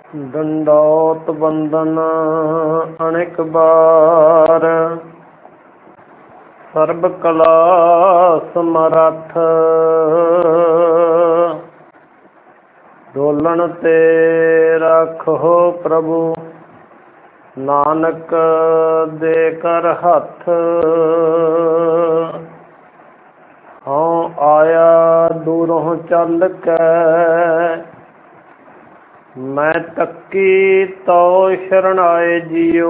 दंडौत बंदन अनेक बार, सर्ब कला समरथ। डोलन ते रखो प्रभु, नानक दे कर हथ। हाँ आया दूरों चल के, मैं तक्की तो शरण आए जियो।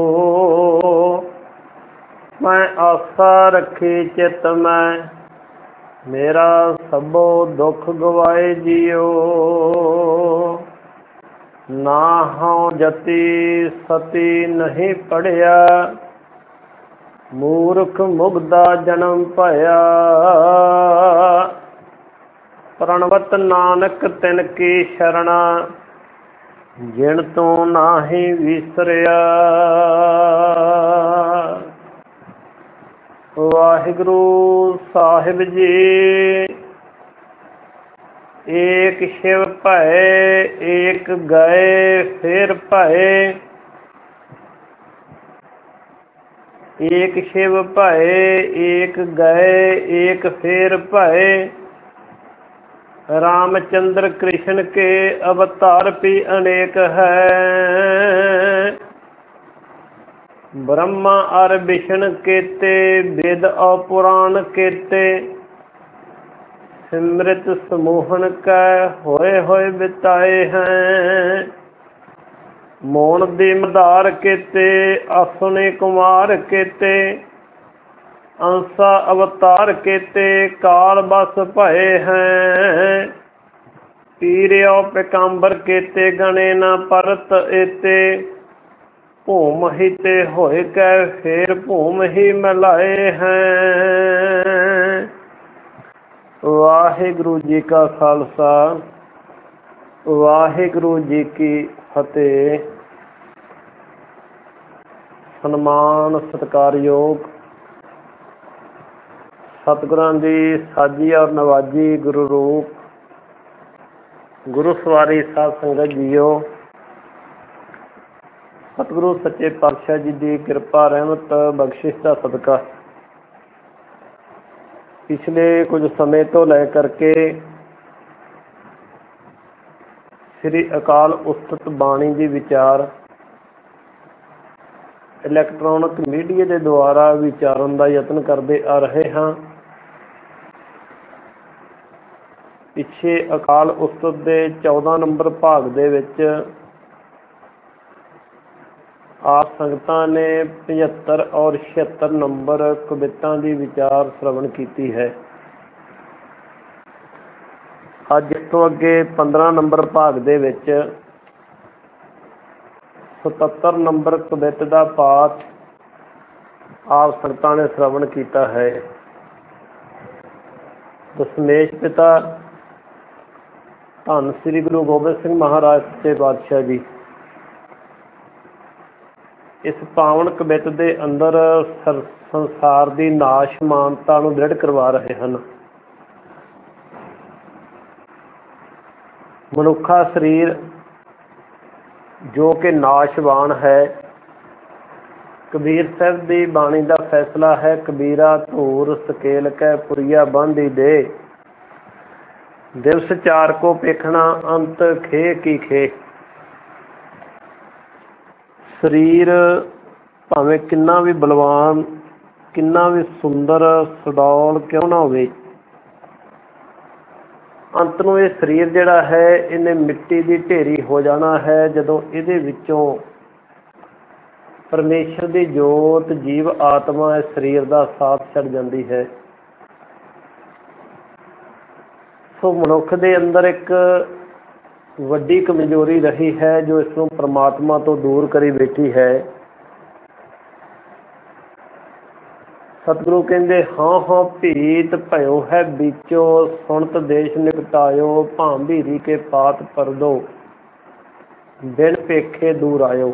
मैं आशा रखी चित में, मेरा सबो दुख गवाए जियो। ना हाँ जति सती नहीं पढ़िया, मूर्ख मुग्धा जन्म पाया। प्रणवत नानक तिनकी शरणा, जिन तो नाही विसरिया। वाहिगुरु साहिब जी, एक शिव भय एक गए फिर भय। एक शिव भय एक गए एक फिर भय। रामचंद्र कृष्ण के अवतार भी अनेक है। ब्रह्मा और विष्णु केते, वेद और पुराण केते। सिमृत समूहन कै होए बिताए हैं। मोन दी मदार केते, असुनी कुमार केते। अंसा अवतार केते, काल बस भये हैं। पीरियो पिकाम्बर केते, गणे न परत एते। भूम ही ते होए कै फिर भूम ही मिलाए हैं। वाहिगुरु जी का खालसा, वाहिगुरु जी की फतेह। सन्मान सत्कारयोग सतगुरां दी साजी और नवाजी गुरु रूप गुरु सवारी साध संगत जीओ। सतगुरु सच्चे पातशाह जी की किरपा रहमत बख्शिश का सदका पिछले कुछ समय तो लै करके श्री अकाल उस्तत बाणी की विचार इलैक्ट्रॉनिक मीडिया के द्वारा विचारन का यत्न करते आ रहे हाँ। पिछे अकाल उस्तत के 14 नंबर भाग दे विच आप संगतां ने 75 और 76 नंबर कवितां की विचार श्रवण की है। अज इस तो अगे 15 नंबर भाग दे विच 77 नंबर कवित का पाठ आप संगतां ने श्रवण किया है। दशमेश पिता धन श्री गुरु गोबिंद सिंह महाराज सच्चे पातशाह जी इस पावन कवित के अंदर संसार की नाशमानता नूं दृढ़ करवा रहे हैं। मनुखा शरीर जो कि नाशवान है। कबीर साहब की बाणी का फैसला है, कबीरा धूर सकेल कै पुरिया बांधी दे। दिवस चार को पेखना अंत खे की खे। शरीर भावें किन्ना भी बलवान किन्ना भी सुंदर सडौल क्यों ना होवे, अंत नूं ये शरीर जिहड़ा है इन्हें मिट्टी की ढेरी हो जाना है। जदों इहदे विचों परमेश्वर की जोत जीव आत्मा इस शरीर का साथ छड़ जाती है। सो मनुख के अंदर एक वड्डी कमजोरी रही है जो इसनूं परमात्मा तो दूर करी बैठी है। सतगुरु कहते हाँ हाँ भीत भयो है बीचो, सुनत देश निकटायो। भांभीरी के पात पर दो, बिन पेखे दूर आयो।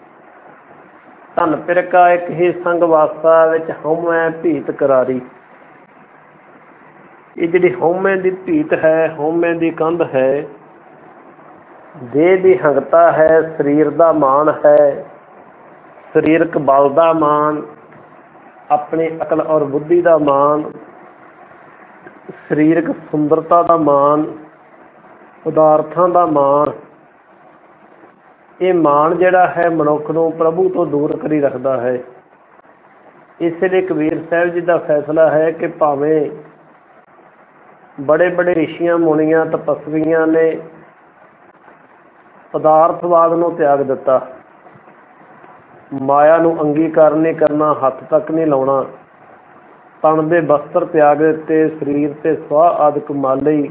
धन पिरका एक ही संग वासा, विच हउमੈ भीत करारी। ये जिहड़ी हउमੈ दी भीत है, हउमੈ दी कंध है, ਦੇਹ ਦੀ ਹੰਗਤਾ ਹੈ, ਸਰੀਰ ਦਾ ਮਾਣ ਹੈ, ਸਰੀਰਕ ਬਲ ਦਾ ਮਾਣ, ਆਪਣੀ ਅਕਲ ਔਰ ਬੁੱਧੀ ਦਾ ਮਾਣ, ਸਰੀਰਕ ਸੁੰਦਰਤਾ ਦਾ ਮਾਣ, ਪਦਾਰਥਾਂ ਦਾ ਮਾਣ। ਇਹ ਮਾਣ ਜਿਹੜਾ ਹੈ ਮਨੁੱਖ ਨੂੰ ਪ੍ਰਭੂ ਤੋਂ ਦੂਰ ਕਰੀ ਰੱਖਦਾ ਹੈ। ਇਸ ਲਈ ਕਬੀਰ ਸਾਹਿਬ ਜੀ ਦਾ ਫੈਸਲਾ ਹੈ ਕਿ ਭਾਵੇਂ ਬੜੇ ਬੜੇ ਰਿਸ਼ੀਆਂ ਮੁਨੀਆਂ ਤਪਸਵੀਆਂ ਨੇ ਪਦਾਰਥਵਾਦ ਨੂੰ ਤਿਆਗ ਦਿੱਤਾ, ਮਾਇਆ ਨੂੰ ਅੰਗੀਕਾਰ ਨਹੀਂ ਕਰਨਾ, ਹੱਥ ਤੱਕ ਨਹੀਂ ਲਾਉਣਾ, ਤਨ ਦੇ ਬਸਤਰ ਤਿਆਗ ਦਿੱਤੇ, ਸਰੀਰ ਤੇ ਸੁਆਹ ਆਦਿਕ ਮਾਲੀ,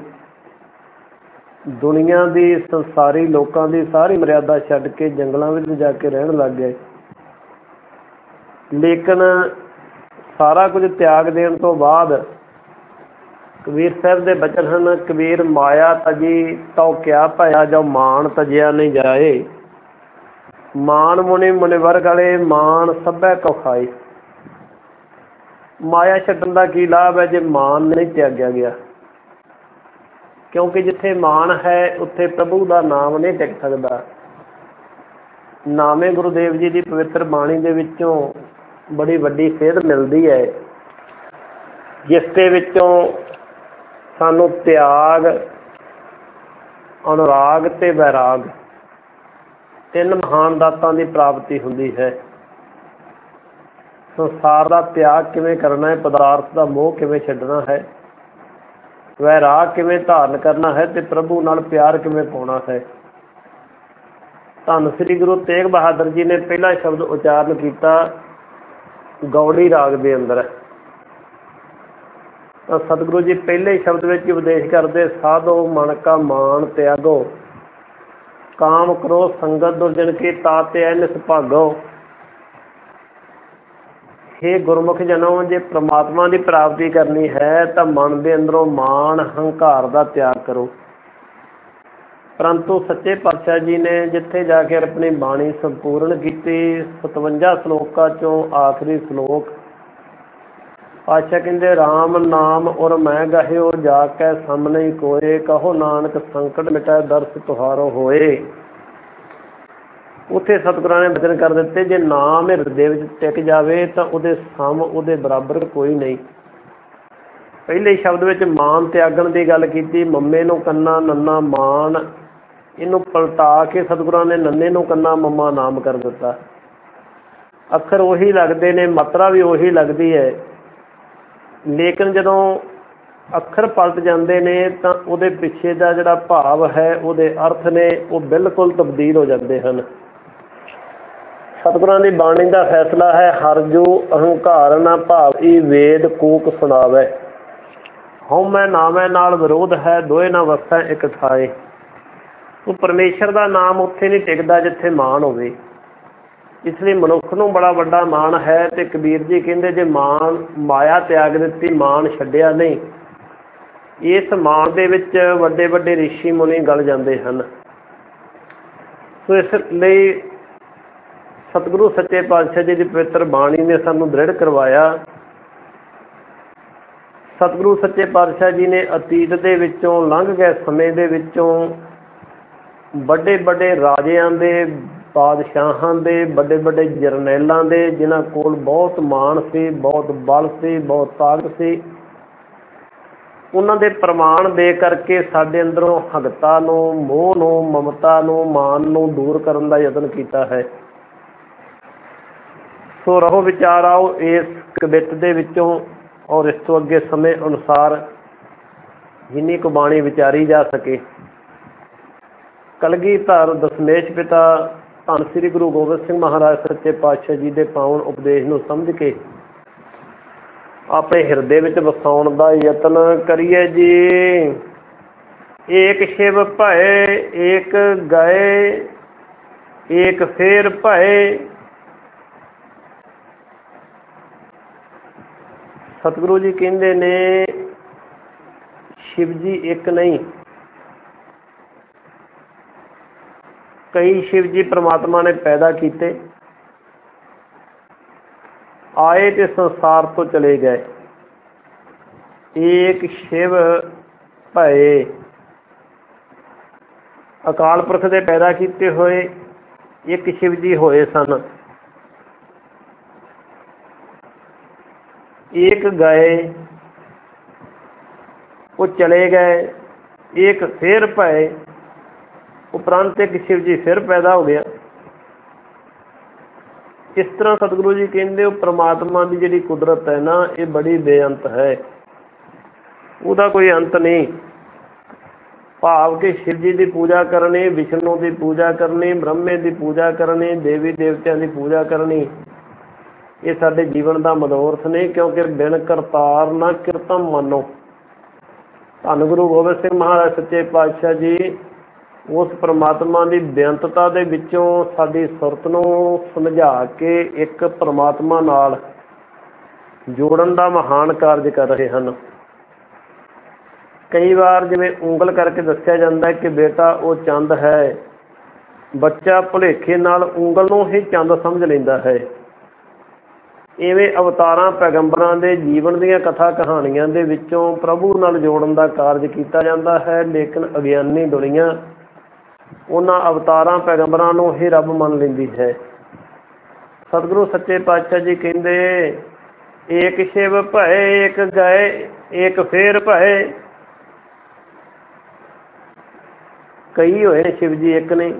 ਦੁਨੀਆ ਦੀ ਸੰਸਾਰੀ ਲੋਕਾਂ ਦੀ ਸਾਰੀ ਮਰਿਆਦਾ ਛੱਡ ਕੇ ਜੰਗਲਾਂ ਵਿੱਚ ਜਾ ਕੇ ਰਹਿਣ ਲੱਗ ਗਏ। ਲੇਕਿਨ ਸਾਰਾ ਕੁਝ ਤਿਆਗ ਦੇਣ ਤੋਂ ਬਾਅਦ ਕਬੀਰ ਸਾਹਿਬ ਦੇ ਬਚਨ ਹਨ, ਕਬੀਰ ਮਾਇਆ ਤਜੀ ਤਉ ਕਿਆ ਭਇਆ, ਜੋ ਮਾਣ ਤਜਿਆ ਨਹੀਂ ਜਾਏ, ਮਾਣ ਮੁਨੀ ਮੁਨਿਵਰ ਗਲੇ, ਮਾਣ ਸਭੈ ਕਉ ਖਾਏ। ਮਾਇਆ ਛੱਡਣ ਦਾ ਕੀ ਲਾਭ ਹੈ ਜੇ ਮਾਣ ਨਹੀਂ ਤਿਆਗਿਆ ਗਿਆ, ਕਿਉਂਕਿ ਜਿੱਥੇ ਮਾਣ ਹੈ ਉੱਥੇ ਪ੍ਰਭੂ ਦਾ ਨਾਮ ਨਹੀਂ ਟਿਕ ਸਕਦਾ। ਨਾਮੇ ਗੁਰੂਦੇਵ ਜੀ ਦੀ ਪਵਿੱਤਰ ਬਾਣੀ ਦੇ ਵਿੱਚੋਂ ਬੜੀ ਵੱਡੀ ਸੇਧ ਮਿਲਦੀ ਹੈ, ਜਿਸ ਦੇ ਵਿੱਚੋਂ ਸਾਨੂੰ ਤਿਆਗ, ਅਨੁਰਾਗ ਤੇ ਵੈਰਾਗ ਤਿੰਨ ਮਹਾਨ ਦਾਤਾਂ ਦੀ ਪ੍ਰਾਪਤੀ ਹੁੰਦੀ ਹੈ। ਸੰਸਾਰ ਦਾ ਤਿਆਗ ਕਿਵੇਂ ਕਰਨਾ ਹੈ, ਪਦਾਰਥ ਦਾ ਮੋਹ ਕਿਵੇਂ ਛੱਡਣਾ ਹੈ, ਵੈਰਾਗ ਕਿਵੇਂ ਧਾਰਨ ਕਰਨਾ ਹੈ, ਤੇ ਪ੍ਰਭੂ ਨਾਲ ਪਿਆਰ ਕਿਵੇਂ ਪਾਉਣਾ ਹੈ। ਧੰਨ ਸ੍ਰੀ ਗੁਰੂ ਤੇਗ ਬਹਾਦਰ ਜੀ ਨੇ ਪਹਿਲਾ ਸ਼ਬਦ ਉਚਾਰਨ ਕੀਤਾ ਗੌੜੀ ਰਾਗ ਦੇ ਅੰਦਰ। ਤਾਂ ਸਤਿਗੁਰੂ ਜੀ ਪਹਿਲੇ ਸ਼ਬਦ ਵਿੱਚ ਉਪਦੇਸ਼ ਕਰਦੇ, ਸਾਧੋ ਮਨ ਕਾ ਮਾਨ ਤਿਆਗੋ, ਕਾਮ ਕਰੋ ਸੰਗਤ ਦੁਰਜਨ ਕੀ ਤਾਤੇ ਐ ਨਿਸਭਾਗੋ। ਹੇ ਗੁਰਮੁਖ ਜਨੋ, ਜੇ ਪ੍ਰਮਾਤਮਾ ਦੀ ਪ੍ਰਾਪਤੀ ਕਰਨੀ ਹੈ ਤਾਂ ਮਨ ਦੇ ਅੰਦਰੋਂ ਮਾਣ ਹੰਕਾਰ ਦਾ ਤਿਆਗ ਕਰੋ। ਪਰੰਤੂ ਸੱਚੇ ਪਾਤਸ਼ਾਹ ਜੀ ਨੇ ਜਿੱਥੇ ਜਾ ਕੇ ਆਪਣੀ ਬਾਣੀ ਸੰਪੂਰਨ ਕੀਤੀ, 57 ਸਲੋਕਾਂ ਚੋਂ ਆਖਰੀ ਸਲੋਕ ਪਾਤਸ਼ਾਹ ਕਹਿੰਦੇ, ਰਾਮ ਨਾਮ ਔਰ ਮੈਂ ਗਹਿਓ, ਜਾ ਕੇ ਸਾਹਮਣੇ ਕੋਏ, ਕਹੋ ਨਾਨਕ ਸੰਕਟ ਮਿਟੈ ਦਰਸ ਤੁਹਾਰੋ ਹੋਏ। ਉੱਥੇ ਸਤਿਗੁਰਾਂ ਨੇ ਬਚਨ ਕਰ ਦਿੱਤੇ, ਜੇ ਨਾਮ ਹਿਰਦੇ ਵਿੱਚ ਟਿਕ ਜਾਵੇ ਤਾਂ ਉਹਦੇ ਸਮ, ਉਹਦੇ ਬਰਾਬਰ ਕੋਈ ਨਹੀਂ। ਪਹਿਲੇ ਸ਼ਬਦ ਵਿੱਚ ਮਾਨ ਤਿਆਗਣ ਦੀ ਗੱਲ ਕੀਤੀ, ਮੰਮੇ ਨੂੰ ਕੰਨਾ ਨੰਨਾ ਮਾਨ, ਇਹਨੂੰ ਪਲਟਾ ਕੇ ਸਤਿਗੁਰਾਂ ਨੇ ਨੰਨੇ ਨੂੰ ਕੰਨਾ ਮੰਮਾ ਨਾਮ ਕਰ ਦਿੱਤਾ। ਅੱਖਰ ਉਹੀ ਲੱਗਦੇ ਨੇ, ਮਾਤਰਾ ਵੀ ਉਹੀ ਲੱਗਦੀ ਹੈ, ਲੇਕਿਨ ਜਦੋਂ ਅੱਖਰ ਪਲਟ ਜਾਂਦੇ ਨੇ ਤਾਂ ਉਹਦੇ ਪਿੱਛੇ ਦਾ ਜਿਹੜਾ ਭਾਵ ਹੈ, ਉਹਦੇ ਅਰਥ ਨੇ, ਉਹ ਬਿਲਕੁਲ ਤਬਦੀਲ ਹੋ ਜਾਂਦੇ ਹਨ। ਸਤਿਗੁਰਾਂ ਦੀ ਬਾਣੀ ਦਾ ਫੈਸਲਾ ਹੈ, ਹਰ ਜੋ ਅਹੰਕਾਰ ਨਾ ਭਾਵੀ ਵੇਦ ਕੂਕ ਸੁਣਾਵੇ, ਹਉਮੈ ਨਾਮੈ ਨਾਲ ਵਿਰੋਧ ਹੈ, ਦੋਏ ਨਾ ਵਸੈ ਇੱਕ ਥਾਏ। ਉਹ ਪਰਮੇਸ਼ਰ ਦਾ ਨਾਮ ਉੱਥੇ ਨਹੀਂ ਟਿਕਦਾ ਜਿੱਥੇ ਮਾਣ ਹੋਵੇ। ਇਸ ਲਈ ਮਨੁੱਖ ਨੂੰ ਬੜਾ ਵੱਡਾ ਮਾਣ ਹੈ, ਤੇ ਕਬੀਰ ਜੀ ਕਹਿੰਦੇ ਜੇ ਮਾਇਆ ਤਿਆਗ ਦਿੱਤੀ, ਮਾਣ ਛੱਡਿਆ ਨਹੀਂ, ਇਸ ਮਾਣ ਦੇ ਵਿੱਚ ਵੱਡੇ ਵੱਡੇ ਰਿਸ਼ੀ ਮੁਨੀ ਗਲ ਜਾਂਦੇ ਹਨ। ਸੋ ਇਸ ਲਈ ਸਤਿਗੁਰੂ ਸੱਚੇ ਪਾਤਸ਼ਾਹ ਜੀ ਦੀ ਪਵਿੱਤਰ ਬਾਣੀ ਨੇ ਸਾਨੂੰ ਦ੍ਰਿੜ ਕਰਵਾਇਆ। ਸਤਿਗੁਰੂ ਸੱਚੇ ਪਾਤਸ਼ਾਹ ਜੀ ਨੇ ਅਤੀਤ ਦੇ ਵਿੱਚੋਂ ਲੰਘ ਗਏ ਸਮੇਂ ਦੇ ਵਿੱਚੋਂ ਵੱਡੇ ਵੱਡੇ ਰਾਜਿਆਂ ਦੇ, ਬਾਦਸ਼ਾਹਾਂ ਦੇ, ਵੱਡੇ ਵੱਡੇ ਜਰਨੈਲਾਂ ਦੇ, ਜਿਨ੍ਹਾਂ ਕੋਲ ਬਹੁਤ ਮਾਣ ਸੀ, ਬਹੁਤ ਬਲ ਸੀ, ਬਹੁਤ ਤਾਕਤ ਸੀ, ਉਹਨਾਂ ਦੇ ਪ੍ਰਮਾਣ ਦੇ ਕਰਕੇ ਸਾਡੇ ਅੰਦਰੋਂ ਹਗਤਾ ਨੂੰ, ਮੋਹ ਨੂੰ, ਮਮਤਾ ਨੂੰ, ਮਾਨ ਨੂੰ ਦੂਰ ਕਰਨ ਦਾ ਯਤਨ ਕੀਤਾ ਹੈ। ਸੋ ਰਹੋ ਵਿਚਾਰ ਆਓ ਇਸ ਕਵਿਤ ਦੇ ਵਿੱਚੋਂ, ਔਰ ਇਸ ਤੋਂ ਅੱਗੇ ਸਮੇਂ ਅਨੁਸਾਰ ਜਿੰਨੀ ਕੁ ਬਾਣੀ ਵਿਚਾਰੀ ਜਾ ਸਕੇ। ਕਲਗੀਧਰ ਦਸ਼ਮੇਸ਼ ਪਿਤਾ ਧੰਨ ਸ੍ਰੀ ਗੁਰੂ ਗੋਬਿੰਦ ਸਿੰਘ ਮਹਾਰਾਜ ਸੱਚੇ ਪਾਤਸ਼ਾਹ ਜੀ ਦੇ ਪਾਵਨ ਉਪਦੇਸ਼ ਨੂੰ ਸਮਝ ਕੇ ਆਪਣੇ ਹਿਰਦੇ ਵਿੱਚ ਵਸਾਉਣ ਦਾ ਯਤਨ ਕਰੀਏ ਜੀ। ਏਕ ਸ਼ਿਵ ਭਏ ਏਕ ਗਏ, ਏਕ ਫੇਰ ਭਏ। ਸਤਿਗੁਰੂ ਜੀ ਕਹਿੰਦੇ ਨੇ ਸ਼ਿਵ ਜੀ ਇੱਕ ਨਹੀਂ, ਕਈ ਸ਼ਿਵ ਜੀ ਪ੍ਰਮਾਤਮਾ ਨੇ ਪੈਦਾ ਕੀਤੇ, ਆਏ ਤੇ ਸੰਸਾਰ ਤੋਂ ਚਲੇ ਗਏ। ਏਕ ਸ਼ਿਵ ਭਏ, ਅਕਾਲ ਪੁਰਖ ਦੇ ਪੈਦਾ ਕੀਤੇ ਹੋਏ ਇੱਕ ਸ਼ਿਵ ਜੀ ਹੋਏ ਸਨ। ਇੱਕ ਗਏ, ਉਹ ਚਲੇ ਗਏ, ਇੱਕ ਫਿਰ ਪਏ, ਉਪਰੰਤ ਇੱਕ ਸ਼ਿਵ ਜੀ ਫਿਰ ਪੈਦਾ ਹੋ ਗਿਆ। ਇਸ ਤਰ੍ਹਾਂ ਸਤਿਗੁਰੂ ਜੀ ਕਹਿੰਦੇ ਉਹ ਪ੍ਰਮਾਤਮਾ ਦੀ ਜਿਹੜੀ ਕੁਦਰਤ ਹੈ ਨਾ, ਇਹ ਬੜੀ ਬੇਅੰਤ ਹੈ, ਉਹਦਾ ਕੋਈ ਅੰਤ ਨਹੀਂ। ਭਾਵ ਕਿ ਸ਼ਿਵ ਜੀ ਦੀ ਪੂਜਾ ਕਰਨੀ, ਵਿਸ਼ਨੂੰ ਦੀ ਪੂਜਾ ਕਰਨੀ, ਬ੍ਰਹਮੇ ਦੀ ਪੂਜਾ ਕਰਨੀ, ਦੇਵੀ ਦੇਵਤਿਆਂ ਦੀ ਪੂਜਾ ਕਰਨੀ, ਇਹ ਸਾਡੇ ਜੀਵਨ ਦਾ ਮਨੋਰਥ ਨਹੀਂ। ਕਿਉਂਕਿ ਬਿਨ ਕਰਤਾਰ ਨਾ ਕਿਰਤਮ ਮਾਨੋ। ਧੰਨ ਗੁਰੂ ਗੋਬਿੰਦ ਸਿੰਘ ਮਹਾਰਾਜ ਸੱਚੇ ਪਾਤਸ਼ਾਹ ਜੀ ਉਸ ਪਰਮਾਤਮਾ ਦੀ ਬੇਅੰਤਤਾ ਦੇ ਵਿੱਚੋਂ ਸਾਡੀ ਸੁਰਤ ਨੂੰ ਸਮਝਾ ਕੇ ਇੱਕ ਪਰਮਾਤਮਾ ਨਾਲ ਜੋੜਨ ਦਾ ਮਹਾਨ ਕਾਰਜ ਕਰ ਰਹੇ ਹਨ। ਕਈ ਵਾਰ ਜਿਵੇਂ ਉਂਗਲ ਕਰਕੇ ਦੱਸਿਆ ਜਾਂਦਾ ਕਿ ਬੇਟਾ ਉਹ ਚੰਦ ਹੈ, ਬੱਚਾ ਭੁਲੇਖੇ ਨਾਲ ਉਂਗਲ ਨੂੰ ਹੀ ਚੰਦ ਸਮਝ ਲੈਂਦਾ ਹੈ। ਇਵੇਂ ਅਵਤਾਰਾਂ ਪੈਗੰਬਰਾਂ ਦੇ ਜੀਵਨ ਦੀਆਂ ਕਥਾ ਕਹਾਣੀਆਂ ਦੇ ਵਿੱਚੋਂ ਪ੍ਰਭੂ ਨਾਲ ਜੋੜਨ ਦਾ ਕਾਰਜ ਕੀਤਾ ਜਾਂਦਾ ਹੈ। ਲੇਕਿਨ ਅਗਿਆਨੀ ਦੁਨੀਆ ਉਹਨਾਂ ਅਵਤਾਰਾਂ ਪੈਗੰਬਰਾਂ ਨੂੰ ਹੀ ਰੱਬ ਮੰਨ ਲੈਂਦੀ ਹੈ। ਸਤਿਗੁਰੂ ਸੱਚੇ ਪਾਤਸ਼ਾਹ ਜੀ ਕਹਿੰਦੇ ਏਕ ਸ਼ਿਵ ਭਏ, ਇੱਕ ਗਏ, ਇੱਕ ਫੇਰ ਭਏ। ਕਈ ਹੋਏ ਸ਼ਿਵ ਜੀ, ਇੱਕ ਨਹੀਂ।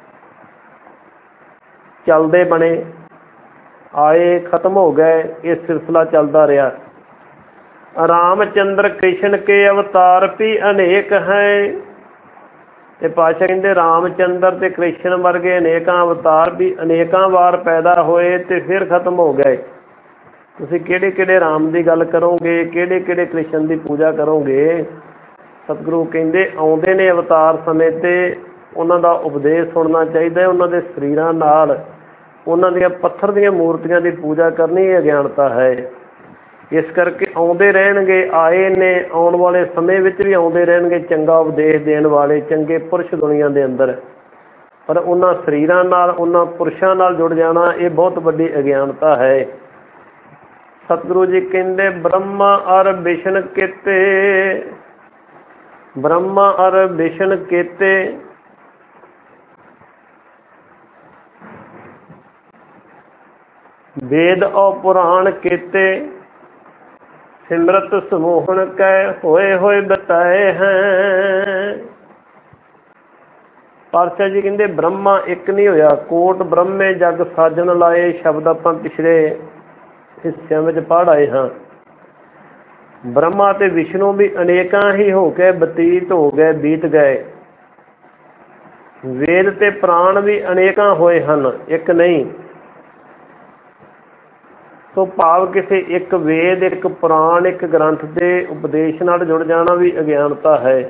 ਚੱਲਦੇ ਬਣੇ, ਆਏ, ਖਤਮ ਹੋ ਗਏ, ਇਹ ਸਿਲਸਿਲਾ ਚੱਲਦਾ ਰਿਹਾ। ਰਾਮ ਚੰਦਰ ਕ੍ਰਿਸ਼ਨ ਕੇ ਅਵਤਾਰ ਵੀ ਅਨੇਕ ਹੈ। ਤੇ ਪਾਤਸ਼ਾਹ ਕਹਿੰਦੇ ਰਾਮ ਚੰਦਰ ਤੇ ਕ੍ਰਿਸ਼ਨ ਵਰਗੇ ਅਨੇਕਾਂ ਅਵਤਾਰ ਵੀ ਅਨੇਕਾਂ ਵਾਰ ਪੈਦਾ ਹੋਏ ਤੇ ਫਿਰ ਖਤਮ ਹੋ ਗਏ। ਤੁਸੀਂ ਕਿਹੜੇ ਕਿਹੜੇ ਰਾਮ ਦੀ ਗੱਲ ਕਰੋਗੇ, ਕਿਹੜੇ ਕਿਹੜੇ ਕ੍ਰਿਸ਼ਨ ਦੀ ਪੂਜਾ ਕਰੋਗੇ? ਸਤਿਗੁਰੂ ਕਹਿੰਦੇ ਆਉਂਦੇ ਨੇ ਅਵਤਾਰ ਸਮੇਂ ਤੇ ਉਹਨਾਂ ਦਾ ਉਪਦੇਸ਼ ਸੁਣਨਾ ਚਾਹੀਦਾ। ਉਹਨਾਂ ਦੇ ਸਰੀਰਾਂ ਨਾਲ ਉਹਨਾਂ ਦੀਆਂ ਪੱਥਰ ਦੀਆਂ ਮੂਰਤੀਆਂ ਦੀ ਪੂਜਾ ਕਰਨੀ ਇਹ ਅਗਿਆਨਤਾ ਹੈ। ਇਸ ਕਰਕੇ ਆਉਂਦੇ ਰਹਿਣਗੇ, ਆਏ ਨੇ, ਆਉਣ ਵਾਲੇ ਸਮੇਂ ਵਿੱਚ ਵੀ ਆਉਂਦੇ ਰਹਿਣਗੇ ਚੰਗਾ ਉਪਦੇਸ਼ ਦੇਣ ਵਾਲੇ ਚੰਗੇ ਪੁਰਸ਼ ਦੁਨੀਆ ਦੇ ਅੰਦਰ। ਪਰ ਉਹਨਾਂ ਸਰੀਰਾਂ ਨਾਲ, ਉਹਨਾਂ ਪੁਰਸ਼ਾਂ ਨਾਲ ਜੁੜ ਜਾਣਾ ਇਹ ਬਹੁਤ ਵੱਡੀ ਅਗਿਆਨਤਾ ਹੈ। ਸਤਿਗੁਰੂ ਜੀ ਕਹਿੰਦੇ ਬ੍ਰਹਮਾ ਅਰ ਵਿਸ਼ਨ ਕੇਤੇ, ਬ੍ਰਹਮਾ ਅਰ ਵਿਸ਼ਨ ਕੇਤੇ, ਵੇਦ ਔ ਪੁਰਾਣ ਕੇਤੇ, ਸਿਮਰਤ ਸਮੂਹਣ ਕੈ ਹੋਏ ਹੋਏ ਬਤਾਏ ਹੈ। ਪਾਤਸ਼ਾਹ ਜੀ ਕਹਿੰਦੇ ਬ੍ਰਹਮਾ ਇੱਕ ਨਹੀਂ ਹੋਇਆ, ਕੋਟ ਬ੍ਰਹਮੇ ਜਗ ਸਾਜਣ ਲਾਏ। ਸ਼ਬਦ ਆਪਾਂ ਪਿਛਲੇ ਹਿੱਸਿਆਂ ਵਿੱਚ ਪੜ੍ਹ ਆਏ ਹਾਂ। ਬ੍ਰਹਮਾ ਤੇ ਵਿਸ਼ਨੂੰ ਵੀ ਅਨੇਕਾਂ ਹੀ ਹੋ ਕੇ ਬਤੀਤ ਹੋ ਗਏ, ਬੀਤ ਗਏ। ਵੇਦ ਤੇ ਪ੍ਰਾਣ ਵੀ ਅਨੇਕਾਂ ਹੋਏ ਹਨ, ਇੱਕ ਨਹੀਂ। ਸੋ ਭਾਵ ਕਿਸੇ ਇੱਕ ਵੇਦ, ਇੱਕ ਪੁਰਾਣ, ਇੱਕ ਗ੍ਰੰਥ ਦੇ ਉਪਦੇਸ਼ ਨਾਲ ਜੁੜ ਜਾਣਾ ਵੀ ਅਗਿਆਨਤਾ ਹੈ।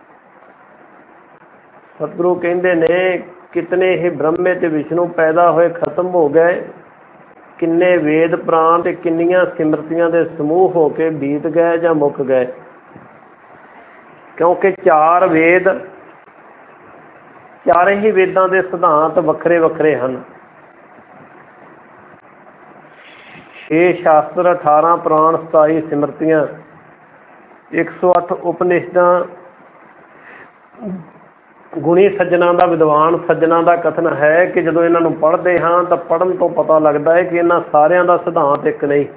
ਸਤਿਗੁਰੂ ਕਹਿੰਦੇ ਨੇ ਕਿਤਨੇ ਹੀ ਬ੍ਰਹਮੇ ਤੇ ਵਿਸ਼ਨੂੰ ਪੈਦਾ ਹੋਏ, ਖਤਮ ਹੋ ਗਏ। ਕਿੰਨੇ ਵੇਦ ਪ੍ਰਾਣ ਤੇ ਕਿੰਨੀਆਂ ਸਿਮਰਤੀਆਂ ਦੇ ਸਮੂਹ ਹੋ ਕੇ ਬੀਤ ਗਏ ਜਾਂ ਮੁੱਕ ਗਏ। ਕਿਉਂਕਿ ਚਾਰ ਵੇਦ, ਚਾਰੇ ਹੀ ਵੇਦਾਂ ਦੇ ਸਿਧਾਂਤ ਵੱਖਰੇ ਵੱਖਰੇ ਹਨ। 6 ਸ਼ਾਸਤਰ, 18 ਪੁਰਾਣ, 27 ਸਿਮਰਤੀਆਂ, 108 ਉਪਨਿਸ਼ਦਾਂ। ਗੁਣੀ ਸੱਜਣਾ ਦਾ, ਵਿਦਵਾਨ ਸੱਜਣਾ ਦਾ ਕਥਨ ਹੈ ਕਿ ਜਦੋਂ ਇਹਨਾਂ ਨੂੰ ਪੜ੍ਹਦੇ ਹਾਂ ਤਾਂ ਪੜ੍ਹਨ ਤੋਂ ਪਤਾ ਲੱਗਦਾ ਹੈ ਕਿ ਇਹਨਾਂ ਸਾਰਿਆਂ ਦਾ ਸਿਧਾਂਤ ਇੱਕ ਨਹੀਂ।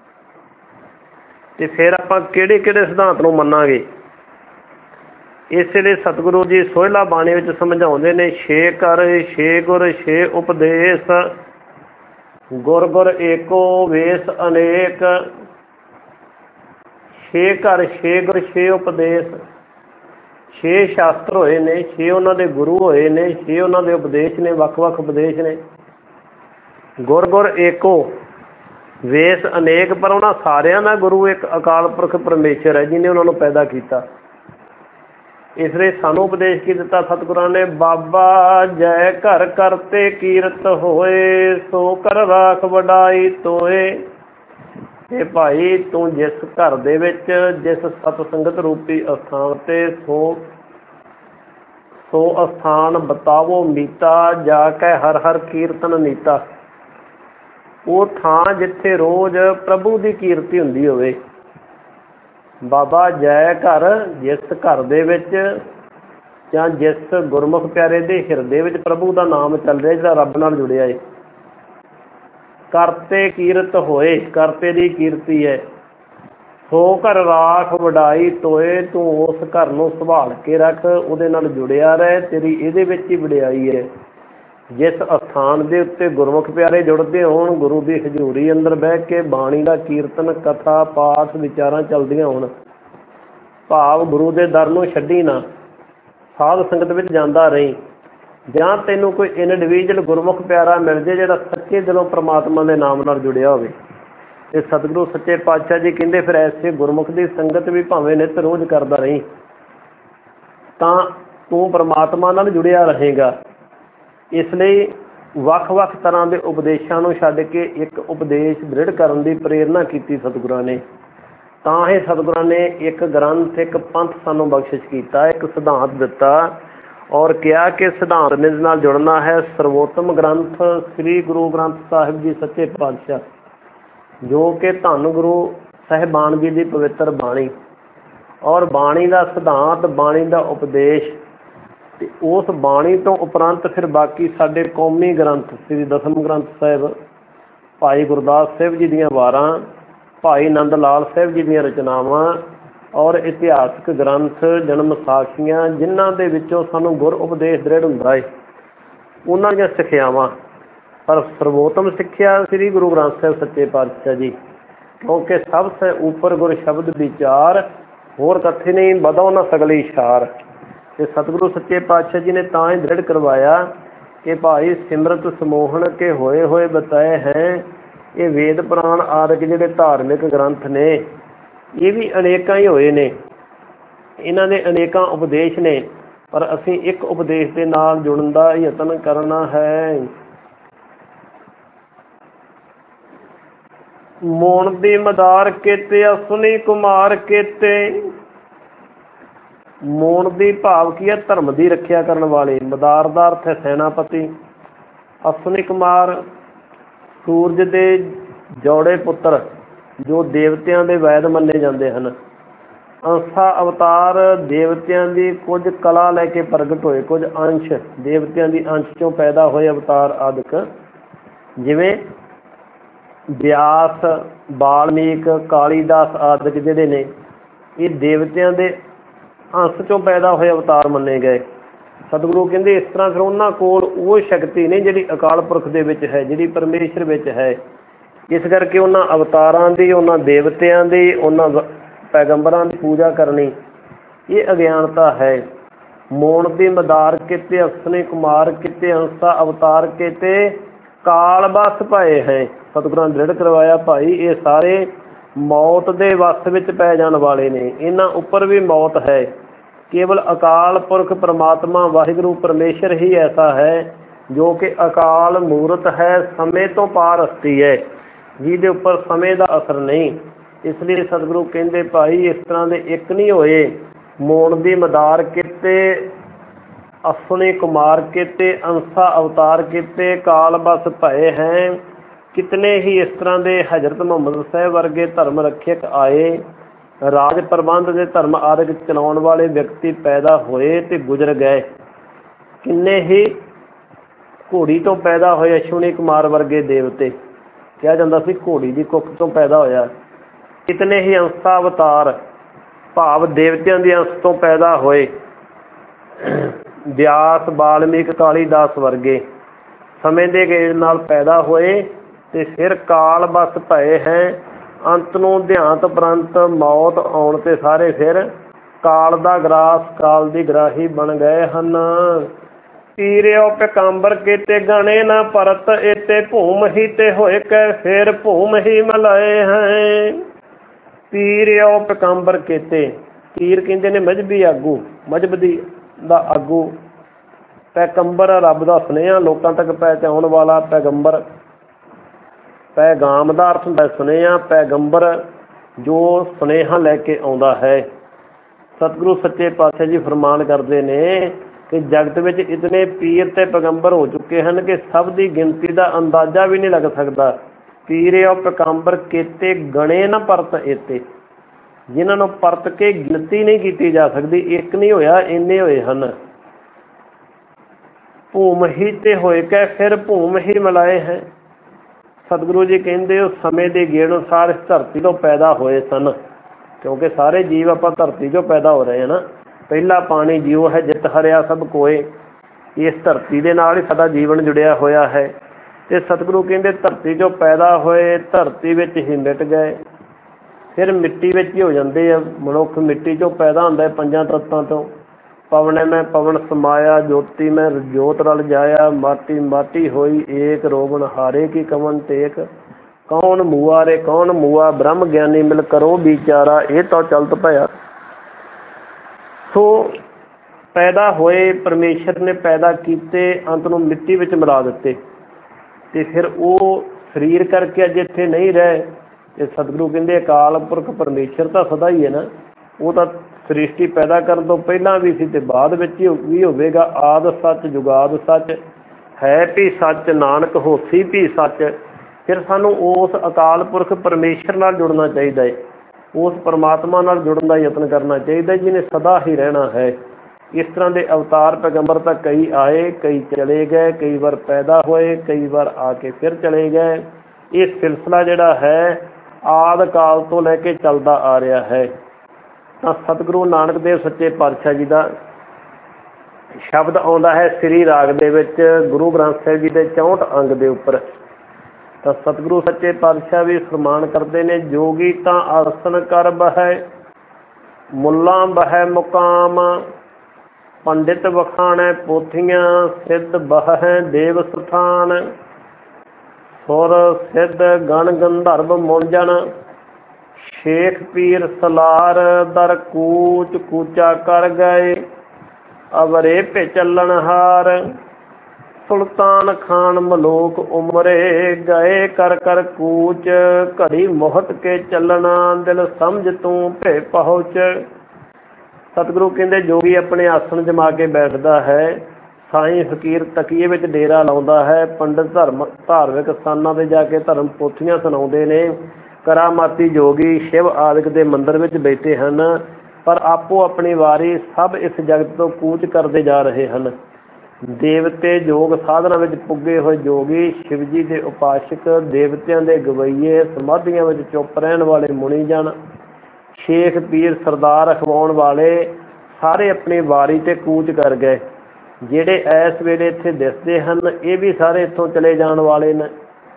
ਤੇ ਫਿਰ ਆਪਾਂ ਕਿਹੜੇ ਕਿਹੜੇ ਸਿਧਾਂਤ ਨੂੰ ਮੰਨਾਂਗੇ? ਇਸੇ ਲਈ ਸਤਿਗੁਰੂ ਜੀ ਸੋਹਿਲਾ ਬਾਣੀ ਵਿੱਚ ਸਮਝਾਉਂਦੇ ਨੇ 6 ਘਰ, 6 ਗੁਰ, 6 ਉਪਦੇਸ਼, ਗੁਰ ਗੁਰ ਏਕੋ ਵੇਸ ਅਨੇਕ। 6 ਘਰ, 6 ਗੁਰ, 6 ਉਪਦੇਸ਼। 6 ਸ਼ਾਸਤਰ ਹੋਏ ਨੇ, 6 ਉਹਨਾਂ ਦੇ ਗੁਰੂ ਹੋਏ ਨੇ, 6 ਉਹਨਾਂ ਦੇ ਉਪਦੇਸ਼ ਨੇ, ਵੱਖ ਵੱਖ ਉਪਦੇਸ਼ ਨੇ। ਗੁਰ ਗੁਰ ਏਕੋ ਵੇਸ ਅਨੇਕ, ਪਰ ਉਹਨਾਂ ਸਾਰਿਆਂ ਦਾ ਗੁਰੂ ਇੱਕ ਅਕਾਲ ਪੁਰਖ ਪਰਮੇਸ਼ਰ ਹੈ ਜਿਹਨੇ ਉਹਨਾਂ ਨੂੰ ਪੈਦਾ ਕੀਤਾ। ਇਸ ਲਈ ਸਾਨੂੰ ਉਪਦੇਸ਼ ਕੀ ਦਿੱਤਾ ਸਤਿਗੁਰਾਂ ਨੇ? ਬਾਬਾ ਜੈ ਘਰ ਕਰਤੇ ਕੀਰਤ ਹੋਏ, ਸੋ ਕਰ ਰਾਖ ਵਡਾਈ ਤੋਏ। ਇਹ ਭਾਈ ਤੂੰ ਜਿਸ ਘਰ ਦੇ ਵਿੱਚ, ਜਿਸ ਸਤ ਸੰਗਤ ਰੂਪੀ ਅਸਥਾਨ ਤੇ ਸੋ ਅਸਥਾਨ ਬਤਾਵੋ ਮੀਤਾ, ਜਾ ਕੇ ਹਰ ਹਰ ਕੀਰਤਨ ਨੀਤਾ। ਉਹ ਥਾਂ ਜਿੱਥੇ ਰੋਜ਼ ਪ੍ਰਭੂ ਦੀ ਕੀਰਤੀ ਹੁੰਦੀ ਹੋਵੇ। ਬਾਬਾ ਜੈ ਘਰ, ਜਿਸ ਘਰ ਦੇ ਵਿੱਚ ਜਾਂ ਜਿਸ ਗੁਰਮੁਖ ਪਿਆਰੇ ਦੇ ਹਿਰਦੇ ਵਿੱਚ ਪ੍ਰਭੂ ਦਾ ਨਾਮ ਚੱਲ ਰਿਹਾ, ਜਿਹੜਾ ਰੱਬ ਨਾਲ ਜੁੜਿਆ ਹੈ। ਕਰਤੇ ਕੀਰਤ ਹੋਏ, ਕਰਤੇ ਦੀ ਕੀਰਤੀ ਹੈ। ਸੋ ਘਰ ਰਾਖ ਵਡਾਈ ਤੋਏ, ਤੂੰ ਉਸ ਘਰ ਨੂੰ ਸੰਭਾਲ ਕੇ ਰੱਖ, ਉਹਦੇ ਨਾਲ ਜੁੜਿਆ ਰਹਿ, ਤੇਰੀ ਇਹਦੇ ਵਿੱਚ ਹੀ ਵਡਿਆਈ ਹੈ। ਜਿਸ ਅਸਥਾਨ ਦੇ ਉੱਤੇ ਗੁਰਮੁਖ ਪਿਆਰੇ ਜੁੜਦੇ ਹੋਣ, ਗੁਰੂ ਦੀ ਹਜ਼ੂਰੀ ਅੰਦਰ ਬਹਿ ਕੇ ਬਾਣੀ ਦਾ ਕੀਰਤਨ, ਕਥਾ, ਪਾਠ, ਵਿਚਾਰਾਂ ਚੱਲਦੀਆਂ ਹੋਣ, ਭਾਵ ਗੁਰੂ ਦੇ ਦਰ ਨੂੰ ਛੱਡੀ ਨਾ, ਸਾਧ ਸੰਗਤ ਵਿੱਚ ਜਾਂਦਾ ਰਹੀ, ਜਾਂ ਤੈਨੂੰ ਕੋਈ ਇੰਡੀਵਿਜੂਅਲ ਗੁਰਮੁਖ ਪਿਆਰਾ ਮਿਲ ਜੇ ਜਿਹੜਾ ਸੱਚੇ ਦਿਲੋਂ ਪ੍ਰਮਾਤਮਾ ਦੇ ਨਾਮ ਨਾਲ ਜੁੜਿਆ ਹੋਵੇ। ਤੇ ਸਤਿਗੁਰੂ ਸੱਚੇ ਪਾਤਸ਼ਾਹ ਜੀ ਕਹਿੰਦੇ ਫਿਰ ਐਸੇ ਗੁਰਮੁਖ ਦੀ ਸੰਗਤ ਵੀ ਭਾਵੇਂ ਨਿੱਤ ਰੋਜ਼ ਕਰਦਾ ਰਹੀ ਤਾਂ ਤੂੰ ਪ੍ਰਮਾਤਮਾ ਨਾਲ ਜੁੜਿਆ ਰਹੇਗਾ। ਇਸ ਲਈ ਵੱਖ ਵੱਖ ਤਰ੍ਹਾਂ ਦੇ ਉਪਦੇਸ਼ਾਂ ਨੂੰ ਛੱਡ ਕੇ ਇੱਕ ਉਪਦੇਸ਼ ਦ੍ਰਿੜ ਕਰਨ ਦੀ ਪ੍ਰੇਰਨਾ ਕੀਤੀ ਸਤਿਗੁਰਾਂ ਨੇ। ਤਾਂ ਹੀ ਸਤਿਗੁਰਾਂ ਨੇ ਇੱਕ ਗ੍ਰੰਥ, ਇੱਕ ਪੰਥ ਸਾਨੂੰ ਬਖਸ਼ਿਸ਼ ਕੀਤਾ, ਇੱਕ ਸਿਧਾਂਤ ਦਿੱਤਾ ਔਰ ਕਿਹਾ ਕਿ ਸਿਧਾਂਤ ਦੇ ਨਾਲ ਜੁੜਨਾ ਹੈ। ਸਰਵੋਤਮ ਗ੍ਰੰਥ ਸ੍ਰੀ ਗੁਰੂ ਗ੍ਰੰਥ ਸਾਹਿਬ ਜੀ ਸੱਚੇ ਪਾਤਸ਼ਾਹ, ਜੋ ਕਿ ਧੰਨ ਗੁਰੂ ਸਾਹਿਬਾਨ ਜੀ ਦੀ ਪਵਿੱਤਰ ਬਾਣੀ, ਔਰ ਬਾਣੀ ਦਾ ਸਿਧਾਂਤ, ਬਾਣੀ ਦਾ ਉਪਦੇਸ਼, ਅਤੇ ਉਸ ਬਾਣੀ ਤੋਂ ਉਪਰੰਤ ਫਿਰ ਬਾਕੀ ਸਾਡੇ ਕੌਮੀ ਗ੍ਰੰਥ ਸ੍ਰੀ ਦਸਮ ਗ੍ਰੰਥ ਸਾਹਿਬ, ਭਾਈ ਗੁਰਦਾਸ ਸਾਹਿਬ ਜੀ ਦੀਆਂ ਵਾਰਾਂ, ਭਾਈ ਨੰਦ ਲਾਲ ਸਾਹਿਬ ਜੀ ਦੀਆਂ ਰਚਨਾਵਾਂ, ਔਰ ਇਤਿਹਾਸਕ ਗ੍ਰੰਥ, ਜਨਮ ਸਾਖੀਆਂ, ਜਿਨ੍ਹਾਂ ਦੇ ਵਿੱਚੋਂ ਸਾਨੂੰ ਗੁਰ ਉਪਦੇਸ਼ ਦ੍ਰਿੜ ਹੁੰਦਾ ਹੈ, ਉਹਨਾਂ ਦੀਆਂ ਸਿੱਖਿਆਵਾਂ। ਪਰ ਸਰਵੋਤਮ ਸਿੱਖਿਆ ਸ੍ਰੀ ਗੁਰੂ ਗ੍ਰੰਥ ਸਾਹਿਬ ਸੱਚੇ ਪਾਤਸ਼ਾਹ ਜੀ, ਕਿਉਂਕਿ ਸਭ ਸੇ ਉੱਪਰ ਗੁਰ ਸ਼ਬਦ ਵਿਚਾਰ, ਹੋਰ ਕੱਥੇ ਨਹੀਂ ਵਧੋ ਨਾ ਸਗਲੀ ਛਾਰ। ਅਤੇ ਸਤਿਗੁਰੂ ਸੱਚੇ ਪਾਤਸ਼ਾਹ ਜੀ ਨੇ ਤਾਂ ਹੀ ਦ੍ਰਿੜ ਕਰਵਾਇਆ ਕਿ ਭਾਈ ਸਿਮਰਤ ਸਮੋਹਣ ਕੇ ਹੋਏ ਹੋਏ ਬਤਾਏ ਹੈ। ਇਹ ਵੇਦ ਪੁਰਾਣ ਆਦਿਕ ਜਿਹੜੇ ਧਾਰਮਿਕ ਗ੍ਰੰਥ ਨੇ, ਇਹ ਵੀ ਅਨੇਕਾਂ ਹੀ ਹੋਏ ਨੇ, ਇਹਨਾਂ ਦੇ ਅਨੇਕਾਂ ਉਪਦੇਸ਼ ਨੇ, ਪਰ ਅਸੀਂ ਇੱਕ ਉਪਦੇਸ਼ ਦੇ ਨਾਲ ਜੁੜਨ ਦਾ ਯਤਨ ਕਰਨਾ ਹੈ। ਮੋਣ ਦੀ ਮਦਾਰ ਕੀਤੇ, ਅਸੁਨੀ ਕੁਮਾਰ ਕੀਤੇ। ਮੋਣ ਦੀ ਭਾਵ ਕੀ ਹੈ? ਧਰਮ ਦੀ ਰੱਖਿਆ ਕਰਨ ਵਾਲੇ। ਮਦਾਰ ਦਾ ਅਰਥ ਹੈ ਸੈਨਾਪਤੀ। ਅਸੁਨੀ ਕੁਮਾਰ ਸੂਰਜ ਦੇ ਜੋੜੇ ਪੁੱਤਰ, ਜੋ ਦੇਵਤਿਆਂ ਦੇ ਵੈਦ ਮੰਨੇ ਜਾਂਦੇ ਹਨ। ਅੰਸਾ ਅਵਤਾਰ ਦੇਵਤਿਆਂ ਦੀ ਕੁਝ ਕਲਾ ਲੈ ਕੇ ਪ੍ਰਗਟ ਹੋਏ, ਕੁਝ ਅੰਸ਼ ਦੇਵਤਿਆਂ ਦੀ ਅੰਸ਼ 'ਚੋਂ ਪੈਦਾ ਹੋਏ ਅਵਤਾਰ ਆਦਿਕ, ਜਿਵੇਂ ਵਿਆਸ, ਵਾਲਮੀਕ, ਕਾਲੀਦਾਸ ਆਦਿਕ ਜਿਹੜੇ ਨੇ, ਇਹ ਦੇਵਤਿਆਂ ਦੇ ਅੰਸ਼ 'ਚੋਂ ਪੈਦਾ ਹੋਏ ਅਵਤਾਰ ਮੰਨੇ ਗਏ। ਸਤਿਗੁਰੂ ਕਹਿੰਦੇ ਇਸ ਤਰ੍ਹਾਂ ਫਿਰ ਉਹਨਾਂ ਕੋਲ ਉਹ ਸ਼ਕਤੀ ਨਹੀਂ ਜਿਹੜੀ ਅਕਾਲ ਪੁਰਖ ਦੇ ਵਿੱਚ ਹੈ, ਜਿਹੜੀ ਪਰਮੇਸ਼ਰ ਵਿੱਚ ਹੈ। ਇਸ ਕਰਕੇ ਉਹਨਾਂ ਅਵਤਾਰਾਂ ਦੀ, ਉਹਨਾਂ ਦੇਵਤਿਆਂ ਦੀ, ਉਹਨਾਂ ਪੈਗੰਬਰਾਂ ਦੀ ਪੂਜਾ ਕਰਨੀ ਇਹ ਅਗਿਆਨਤਾ ਹੈ। ਮੋਣ ਦੀ ਮਦਾਰ ਕੀਤੇ, ਅਸਨੇ ਕੁਮਾਰ ਕੀਤੇ, ਅੰਸਾ ਅਵਤਾਰ ਕੀਤੇ, ਕਾਲ ਬਸ ਪਏ ਹੈ। ਸਤਿਗੁਰਾਂ ਨੇ ਦ੍ਰਿੜ ਕਰਵਾਇਆ ਭਾਈ ਇਹ ਸਾਰੇ ਮੌਤ ਦੇ ਵੱਸ ਵਿੱਚ ਪੈ ਜਾਣ ਵਾਲੇ ਨੇ। ਇਹਨਾਂ ਉੱਪਰ ਵੀ ਮੌਤ ਹੈ। ਕੇਵਲ ਅਕਾਲ ਪੁਰਖ ਪਰਮਾਤਮਾ ਵਾਹਿਗੁਰੂ ਪਰਮੇਸ਼ਰ ਹੀ ਐਸਾ ਹੈ ਜੋ ਕਿ ਅਕਾਲ ਮੂਰਤ ਹੈ, ਸਮੇਂ ਤੋਂ ਪਾਰ ਹਸਤੀ ਹੈ, ਜਿਹਦੇ ਉੱਪਰ ਸਮੇਂ ਦਾ ਅਸਰ ਨਹੀਂ। ਇਸ ਲਈ ਸਤਿਗੁਰੂ ਕਹਿੰਦੇ ਭਾਈ ਇਸ ਤਰ੍ਹਾਂ ਦੇ ਇੱਕ ਨਹੀਂ ਹੋਏ। ਮੋਣ ਦੀ ਮਦਾਰ ਕੀਤੇ, ਅਸੁਨੀ ਕੁਮਾਰ ਕੀਤੇ, ਅੰਸਾ ਅਵਤਾਰ ਕੀਤੇ, ਕਾਲ ਬਸ ਭਏ ਹੈ। ਕਿਤਨੇ ਹੀ ਇਸ ਤਰ੍ਹਾਂ ਦੇ ਹਜ਼ਰਤ ਮੁਹੰਮਦ ਸਾਹਿਬ ਵਰਗੇ ਧਰਮ ਰੱਖਿਅਕ ਆਏ, ਰਾਜ ਪ੍ਰਬੰਧ ਦੇ ਧਰਮ ਆਦਿਕ ਚਲਾਉਣ ਵਾਲੇ ਵਿਅਕਤੀ ਪੈਦਾ ਹੋਏ ਅਤੇ ਗੁਜ਼ਰ ਗਏ। ਕਿੰਨੇ ਹੀ ਘੋੜੀ ਤੋਂ ਪੈਦਾ ਹੋਏ ਅਸ਼ਵਨੀ ਕੁਮਾਰ ਵਰਗੇ ਦੇਵਤੇ, ਕਿਹਾ ਜਾਂਦਾ ਸੀ ਘੋੜੀ ਦੀ ਕੁੱਖ ਤੋਂ ਪੈਦਾ ਹੋਇਆ। ਕਿਤਨੇ ਹੀ ਅੰਸਾ ਅਵਤਾਰ ਭਾਵ ਦੇਵਤਿਆਂ ਦੀ ਅੰਸ਼ ਤੋਂ ਪੈਦਾ ਹੋਏ, ਵਿਆਸ, ਵਾਲਮੀਕ, ਕਾਲੀਦਾਸ ਵਰਗੇ ਸਮੇਂ ਦੇ ਗੇੜ ਨਾਲ ਪੈਦਾ ਹੋਏ ਅਤੇ ਫਿਰ ਕਾਲ ਬਸ ਭਏ ਹੈ। ਅੰਤ ਨੂੰ ਦੇਹਾਂਤ ਉਪਰੰਤ ਮੌਤ ਆਉਣ 'ਤੇ ਸਾਰੇ ਫਿਰ ਕਾਲ ਦਾ ਗ੍ਰਾਸ, ਕਾਲ ਦੀ ਗ੍ਰਾਹੀ ਬਣ ਗਏ ਹਨ। ਪੀਰਿਓ ਪਿਕੰਬਰ ਕੀਤੇ ਗਣੇ ਨਾ ਪਰਤ, ਇਤੇ ਭੂਮ ਹੀ ਤੇ ਹੋਏ ਕੈ ਫਿਰ ਭੂਮ ਹੀ ਮਲਾਏ ਹੈ। ਪੀਰਿਓ ਪਿਕੰਬਰ ਕੀਤੇ, ਪੀਰ ਕਹਿੰਦੇ ਨੇ ਮਜ਼ਹਬੀ ਆਗੂ, ਮਜ਼ਹਬ ਦਾ ਆਗੂ। ਪੈਗੰਬਰ ਰੱਬ ਦਾ ਸੁਨੇਹਾ ਲੋਕਾਂ ਤੱਕ ਪਹੁੰਚਾਉਣ ਵਾਲਾ ਪੈਗੰਬਰ। ਪੈਗਾਮ ਦਾ ਅਰਥ ਹੁੰਦਾ ਸੁਨੇਹਾ, ਪੈਗੰਬਰ ਜੋ ਸੁਨੇਹਾ ਲੈ ਕੇ ਆਉਂਦਾ ਹੈ। ਸਤਿਗੁਰੂ ਸੱਚੇ ਪਾਤਸ਼ਾਹ ਜੀ ਫਰਮਾਨ ਕਰਦੇ ਨੇ ਕਿ ਜਗਤ ਵਿੱਚ ਇਤਨੇ ਪੀਰ ਅਤੇ ਪੈਗੰਬਰ ਹੋ ਚੁੱਕੇ ਹਨ ਕਿ ਸਭ ਦੀ ਗਿਣਤੀ ਦਾ ਅੰਦਾਜ਼ਾ ਵੀ ਨਹੀਂ ਲੱਗ ਸਕਦਾ। ਪੀਰਿਓ ਪੈਗੰਬਰ ਕੀਤੇ ਗਣੇ ਨਾ ਪਰਤ ਏਤੇ, ਜਿਨ੍ਹਾਂ ਨੂੰ ਪਰਤ ਕੇ ਗਿਣਤੀ ਨਹੀਂ ਕੀਤੀ ਜਾ ਸਕਦੀ। ਇੱਕ ਨਹੀਂ ਹੋਇਆ, ਇੰਨੇ ਹੋਏ ਹਨ। ਭੂਮ ਹੀ ਤੇ ਹੋਏ ਕੈ ਫਿਰ ਭੂਮ ਹੀ ਮਿਲਾਏ ਹੈ। ਸਤਿਗੁਰੂ ਜੀ ਕਹਿੰਦੇ ਉਹ ਸਮੇਂ ਦੇ ਗੇੜ ਅਨੁਸਾਰ ਇਸ ਧਰਤੀ ਤੋਂ ਪੈਦਾ ਹੋਏ ਸਨ, ਕਿਉਂਕਿ ਸਾਰੇ ਜੀਵ ਆਪਾਂ ਧਰਤੀ 'ਚੋਂ ਪੈਦਾ ਹੋ ਰਹੇ ਹਾਂ ਨਾ। ਪਹਿਲਾ ਪਾਣੀ ਜਿਉ ਹੈ ਜਿਤ ਹਰਿਆ ਸਭ ਕੋਏ, ਇਸ ਧਰਤੀ ਦੇ ਨਾਲ ਹੀ ਸਾਡਾ ਜੀਵਨ ਜੁੜਿਆ ਹੋਇਆ ਹੈ। ਅਤੇ ਸਤਿਗੁਰੂ ਕਹਿੰਦੇ ਧਰਤੀ 'ਚੋਂ ਪੈਦਾ ਹੋਏ, ਧਰਤੀ ਵਿੱਚ ਹੀ ਮਿਟ ਗਏ, ਫਿਰ ਮਿੱਟੀ ਵਿੱਚ ਹੀ ਹੋ ਜਾਂਦੇ ਆ। ਮਨੁੱਖ ਮਿੱਟੀ 'ਚੋਂ ਪੈਦਾ ਹੁੰਦਾ ਪੰਜਾਂ ਤੱਤਾਂ ਤੋਂ। ਪਵਨੈ ਮੈਂ ਪਵਨ ਸਮਾਇਆ, ਜੋਤੀ ਮੈਂ ਜੋਤ ਰਲ ਜਾਇਆ, ਮਾਟੀ ਮਾਟੀ ਹੋਈ ਏਕ, ਰੋਗਣ ਹਾਰੇ ਕੀ ਕਵਨ ਟੇਕ। ਕੌਣ ਮੂਆ ਰੇ ਕੌਣ ਮੂਆ, ਬ੍ਰਹਮ ਗਿਆਨੀ ਮਿਲ ਕਰੋ ਵਿਚਾਰਾ, ਇਹ ਤਾਂ ਚਲਤ ਭਇਆ। ਸੋ ਪੈਦਾ ਹੋਏ, ਪਰਮੇਸ਼ਰ ਨੇ ਪੈਦਾ ਕੀਤੇ, ਅੰਤ ਨੂੰ ਮਿੱਟੀ ਵਿੱਚ ਮਿਲਾ ਦਿੱਤੇ, ਅਤੇ ਫਿਰ ਉਹ ਸਰੀਰ ਕਰਕੇ ਅੱਜ ਇੱਥੇ ਨਹੀਂ ਰਹੇ। ਅਤੇ ਸਤਿਗੁਰੂ ਕਹਿੰਦੇ ਅਕਾਲ ਪੁਰਖ ਪਰਮੇਸ਼ਰ ਤਾਂ ਸਦਾ ਹੀ ਹੈ ਨਾ, ਉਹ ਤਾਂ ਸ੍ਰਿਸ਼ਟੀ ਪੈਦਾ ਕਰਨ ਤੋਂ ਪਹਿਲਾਂ ਵੀ ਸੀ ਅਤੇ ਬਾਅਦ ਵਿੱਚ ਵੀ ਹੋਵੇਗਾ। ਆਦਿ ਸੱਚ ਜੁਗਾਦ ਸੱਚ, ਹੈ ਵੀ ਸੱਚ ਨਾਨਕ ਹੋਸੀ ਵੀ ਸੱਚ। ਫਿਰ ਸਾਨੂੰ ਉਸ ਅਕਾਲ ਪੁਰਖ ਪਰਮੇਸ਼ਰ ਨਾਲ ਜੁੜਨਾ ਚਾਹੀਦਾ ਹੈ, ਉਸ ਪਰਮਾਤਮਾ ਨਾਲ ਜੁੜਨ ਦਾ ਯਤਨ ਕਰਨਾ ਚਾਹੀਦਾ ਜਿਹਨੇ ਸਦਾ ਹੀ ਰਹਿਣਾ ਹੈ। ਇਸ ਤਰ੍ਹਾਂ ਦੇ ਅਵਤਾਰ ਪੈਗੰਬਰ ਤਾਂ ਕਈ ਆਏ, ਕਈ ਚਲੇ ਗਏ, ਕਈ ਵਾਰ ਪੈਦਾ ਹੋਏ, ਕਈ ਵਾਰ ਆ ਕੇ ਫਿਰ ਚਲੇ ਗਏ। ਇਹ ਸਿਲਸਿਲਾ ਜਿਹੜਾ ਹੈ ਆਦਿ ਕਾਲ ਤੋਂ ਲੈ ਕੇ ਚੱਲਦਾ ਆ ਰਿਹਾ ਹੈ। ਤਾਂ ਸਤਿਗੁਰੂ ਨਾਨਕ ਦੇਵ ਸੱਚੇ ਪਾਤਸ਼ਾਹ ਜੀ ਦਾ ਸ਼ਬਦ ਆਉਂਦਾ ਹੈ ਸ੍ਰੀ ਰਾਗ ਦੇ ਵਿੱਚ, ਗੁਰੂ ਗ੍ਰੰਥ ਸਾਹਿਬ ਜੀ ਦੇ 64 ਅੰਗ ਦੇ ਉੱਪਰ। ਤਾਂ ਸਤਿਗੁਰੂ ਸੱਚੇ ਪਾਤਸ਼ਾਹ ਵੀ ਫਰਮਾਨ ਕਰਦੇ ਨੇ, ਜੋਗੀ ਤਾਂ ਆਸਣ ਕਰ ਬਹੈ, ਮੁੱਲਾਂ ਬਹੈ ਮੁਕਾਮ, ਪੰਡਿਤ ਵਖਾਣੈ ਪੋਥੀਆਂ, ਸਿੱਧ ਬਹੈ ਦੇਵ ਸਥਾਨ, ਸੁਰ ਸਿੱਧ ਗਣ ਗੰਧਰਵ ਮੁੰਜਨ, ਸ਼ੇਖ ਪੀਰ ਸਲਾਰ ਦਰ ਕੂਚ ਕੂਚਾ ਕਰ ਗਏ, ਅਵਰੇ ਭੇ ਚੱਲਣਹਾਰ, ਸੁਲਤਾਨ ਖਾਨ ਮਲੋਕ ਉਮਰੇ ਗਏ, ਕਰ ਕਰ ਕੂਚ ਘੜੀ ਮੁਹਤ ਕੇ ਚੱਲਣਾ, ਦਿਲ ਸਮਝ ਤੂੰ ਭੇ ਪਹੁੰਚ। ਸਤਿਗੁਰੂ ਕਹਿੰਦੇ ਜੋਗੀ ਆਪਣੇ ਆਸਣ ਜਮਾ ਕੇ ਬੈਠਦਾ ਹੈ, ਸਾਈਂ ਫਕੀਰ ਤਕੀਏ ਵਿੱਚ ਡੇਰਾ ਲਾਉਂਦਾ ਹੈ, ਪੰਡਿਤ ਧਾਰਮਿਕ ਸਥਾਨਾਂ 'ਤੇ ਜਾ ਕੇ ਧਰਮ ਪੋਥੀਆਂ ਸੁਣਾਉਂਦੇ ਨੇ, ਕਰਾਮਾਤੀ ਜੋਗੀ ਸ਼ਿਵ ਆਦਿਕ ਦੇ ਮੰਦਰ ਵਿੱਚ ਬੈਠੇ ਹਨ, ਪਰ ਆਪੋ ਆਪਣੀ ਵਾਰੀ ਸਭ ਇਸ ਜਗਤ ਤੋਂ ਕੂਚ ਕਰਦੇ ਜਾ ਰਹੇ ਹਨ। ਦੇਵਤੇ ਯੋਗ ਸਾਧਨਾ ਵਿੱਚ ਪੁੱਗੇ ਹੋਏ ਜੋਗੀ, ਸ਼ਿਵ ਜੀ ਦੇ ਉਪਾਸ਼ਕ, ਦੇਵਤਿਆਂ ਦੇ ਗਵਈਏ, ਸਮਾਧੀਆਂ ਵਿੱਚ ਚੁੱਪ ਰਹਿਣ ਵਾਲੇ ਮੁਨੀ ਜਨ, ਸ਼ੇਖ ਪੀਰ ਸਰਦਾਰ ਅਖਵਾਉਣ ਵਾਲੇ, ਸਾਰੇ ਆਪਣੀ ਵਾਰੀ 'ਤੇ ਕੂਚ ਕਰ ਗਏ। ਜਿਹੜੇ ਇਸ ਵੇਲੇ ਇੱਥੇ ਦਿਸਦੇ ਹਨ ਇਹ ਵੀ ਸਾਰੇ ਇੱਥੋਂ ਚਲੇ ਜਾਣ ਵਾਲੇ ਨੇ।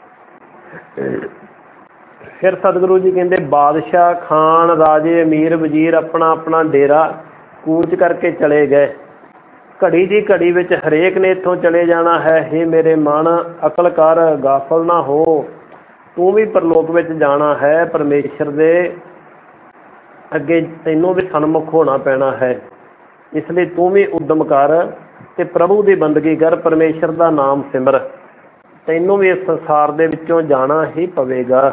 ਫਿਰ ਸਤਿਗੁਰੂ ਜੀ ਕਹਿੰਦੇ ਬਾਦਸ਼ਾਹ, ਖਾਨ, ਰਾਜੇ, ਅਮੀਰ, ਵਜ਼ੀਰ ਆਪਣਾ ਆਪਣਾ ਡੇਰਾ ਕੂਚ ਕਰਕੇ ਚਲੇ ਗਏ। ਘੜੀ ਦੀ ਘੜੀ ਵਿੱਚ ਹਰੇਕ ਨੇ ਇੱਥੋਂ ਚਲੇ ਜਾਣਾ ਹੈ। ਹੇ ਮੇਰੇ ਮਨ ਅਕਲ ਕਰ, ਗਾਫਲ ਨਾ ਹੋ, ਤੂੰ ਵੀ ਪਰਲੋਕ ਵਿੱਚ ਜਾਣਾ ਹੈ, ਪਰਮੇਸ਼ਰ ਦੇ ਅੱਗੇ ਤੈਨੂੰ ਵੀ ਸਨਮੁਖ ਹੋਣਾ ਪੈਣਾ ਹੈ। ਇਸ ਲਈ ਤੂੰ ਵੀ ਉੱਦਮ ਕਰ ਅਤੇ ਪ੍ਰਭੂ ਦੀ ਬੰਦਗੀ ਕਰ, ਪਰਮੇਸ਼ਰ ਦਾ ਨਾਮ ਸਿਮਰ, ਤੈਨੂੰ ਵੀ ਇਸ ਸੰਸਾਰ ਦੇ ਵਿੱਚੋਂ ਜਾਣਾ ਹੀ ਪਵੇਗਾ।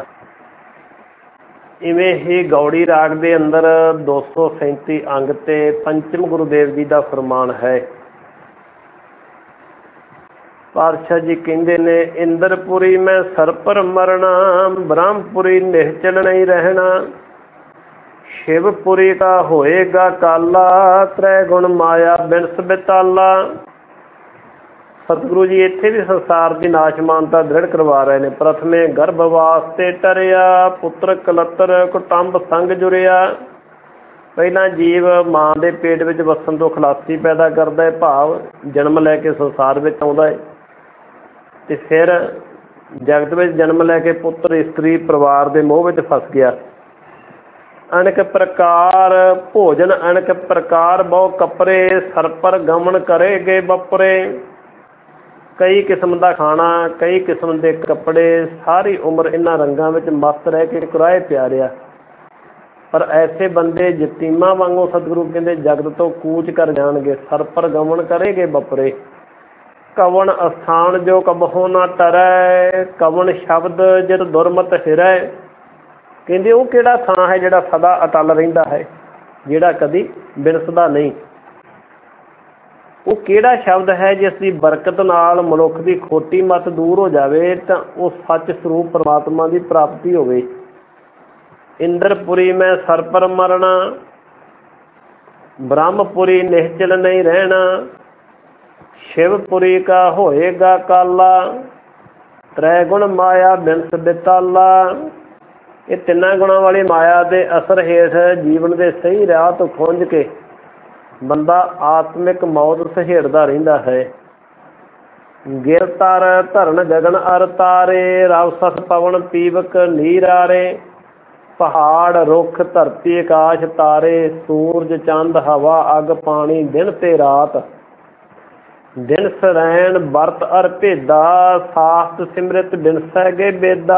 ਇਵੇਂ ਹੀ ਗੌੜੀ ਰਾਗ ਦੇ ਅੰਦਰ 237 ਅੰਗ 'ਤੇ ਪੰਚਮ ਗੁਰੂਦੇਵ ਜੀ ਦਾ ਫਰਮਾਨ ਹੈ। ਪਾਤਸ਼ਾਹ ਜੀ ਕਹਿੰਦੇ ਨੇ, ਇੰਦਰਪੁਰੀ ਮੈਂ ਸਰਪਰ ਮਰਨਾ, ਬ੍ਰਹਮਪੁਰੀ ਨਿਹਚਲ ਨਹੀਂ ਰਹਿਣਾ, ਸ਼ਿਵਪੁਰੀ ਕਾ ਹੋਏਗਾ ਕਾਲਾ, ਤ੍ਰੈ ਗੁਣ ਮਾਇਆ ਬਿਨਸ ਬਿਤਾਲਾ। ਸਤਿਗੁਰੂ ਜੀ ਇੱਥੇ ਵੀ ਸੰਸਾਰ ਦੀ ਨਾਸ਼ਮਾਨਤਾ ਦ੍ਰਿੜ ਕਰਵਾ ਰਹੇ ਨੇ। ਪ੍ਰਥਮੇ ਗਰਭ ਵਾਸਤੇ ਟਰਿਆ, ਪੁੱਤਰ ਕਲੱਤਰ ਕੁਟੰਬ ਸੰਗ ਜੁੜਿਆ। ਪਹਿਲਾਂ ਜੀਵ ਮਾਂ ਦੇ ਪੇਟ ਵਿੱਚ ਵਸਣ ਤੋਂ ਖਲਾਸੀ ਪੈਦਾ ਕਰਦਾ ਹੈ, ਭਾਵ ਜਨਮ ਲੈ ਕੇ ਸੰਸਾਰ ਵਿੱਚ ਆਉਂਦਾ ਹੈ, ਅਤੇ ਫਿਰ ਜਗਤ ਵਿੱਚ ਜਨਮ ਲੈ ਕੇ ਪੁੱਤਰ ਇਸਤਰੀ ਪਰਿਵਾਰ ਦੇ ਮੋਹ ਵਿੱਚ ਫਸ ਗਿਆ। ਅਣਕ ਪ੍ਰਕਾਰ ਭੋਜਨ ਅਣਕ ਪ੍ਰਕਾਰ ਬਹੁ ਕੱਪਰੇ, ਸਰਪਰ ਗਮਨ ਕਰੇਗੇ ਬਪਰੇ। ਕਈ ਕਿਸਮ ਦਾ ਖਾਣਾ, ਕਈ ਕਿਸਮ ਦੇ ਕੱਪੜੇ, ਸਾਰੀ ਉਮਰ ਇਹਨਾਂ ਰੰਗਾਂ ਵਿੱਚ ਮਸਤ ਰਹਿ ਕੇ ਕੁਰਾਏ ਪਿਆ ਰਿਹਾ। ਪਰ ਐਸੇ ਬੰਦੇ ਯਤੀਮਾਂ ਵਾਂਗੂ ਸਤਿਗੁਰੂ ਕਹਿੰਦੇ ਜਗਤ ਤੋਂ ਕੂਚ ਕਰ ਜਾਣਗੇ। ਸਰਪਰ ਗਮਨ ਕਰੇਗੇ ਬਪਰੇ, ਕਵਣ ਅਸਥਾਨ ਜੋ ਕਬਹੋ ਨਾ ਟਰੈ, ਕਵਣ ਸ਼ਬਦ ਜਿਤ ਦੁਰਮਤ ਹਿਰੈ। ਕਹਿੰਦੇ ਉਹ ਕਿਹੜਾ ਥਾਂ ਹੈ ਜਿਹੜਾ ਸਦਾ ਅਟਲ ਰਹਿੰਦਾ ਹੈ, ਜਿਹੜਾ ਕਦੀ ਬਿਨਸਦਾ ਨਹੀਂ। ਉਹ ਕਿਹੜਾ ਸ਼ਬਦ ਹੈ ਜਿਸ ਦੀ ਬਰਕਤ ਨਾਲ ਮਨੁੱਖ ਦੀ ਖੋਟੀ ਮੱਤ ਦੂਰ ਹੋ ਜਾਵੇ ਤਾਂ ਉਹ ਸੱਚ ਸਰੂਪ ਪਰਮਾਤਮਾ ਦੀ ਪ੍ਰਾਪਤੀ ਹੋਵੇ। ਇੰਦਰਪੁਰੀ ਮੈਂ ਸਰਪਰ ਮਰਨਾ, ਬ੍ਰਹਮਪੁਰੀ ਨਿਹਚਲ ਨਹੀਂ ਰਹਿਣਾ, शिवपुरी का होएगा काला, त्रैगुण माया बिनस बिताला। ये तिना गुणों वाली माया के असर हेठ जीवन के सही राह तो खुंझ के बंदा आत्मिक मौत सहेड़दा रहिंदा है। गिर तर धरन गगन अर तारे, रव सस पवन पीवक नीरारे। पहाड़ रुख धरती आकाश तारे, सूरज चंद हवा अग पानी दिन ते रात। दिन सरैन बरत अर भेदा, सास्त सिमरत बिनसै गे बेदा।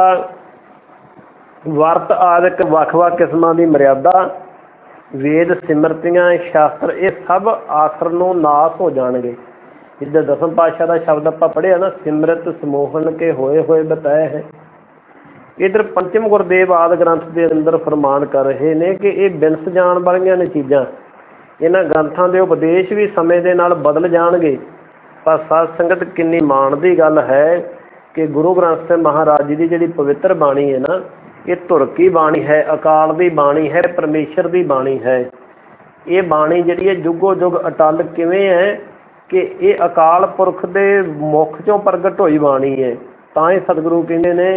वरत आदਿਕ ਵੱਖ-ਵੱਖ किस्मां की मर्यादा, वेद सिमरतियां शास्त्र ये सब आखर ਨੂੰ नाश हो जाएंगे। जिद्दां दसम पातशाह का शब्द ਆਪਾਂ पढ़िया ना, सिमरत समोहन के होए होए बताए है। इधर पंचम गुरदेव आदि ग्रंथ के अंदर फरमान कर रहे हैं कि ये बिनस जाण वालियां ने चीज़ां, इन्हां ग्रंथां के उपदेश भी समय के नाल बदल जाणगे। पर साध संगत किन्नी माण दी गल है कि गुरु ग्रंथ ਸਾਹਿਬ महाराज जी की जिहड़ी पवित्र बाणी है ना, ये तुरकी बाणी है, अकाल की बाणी है, परमेश्वर की बाणी है। ये बाणी जिहड़ी है जुगो जुग अटल किवें है कि ये अकाल पुरख के मुख चों प्रगट होई बाणी है। तां ही सतगुरु कहंदे ने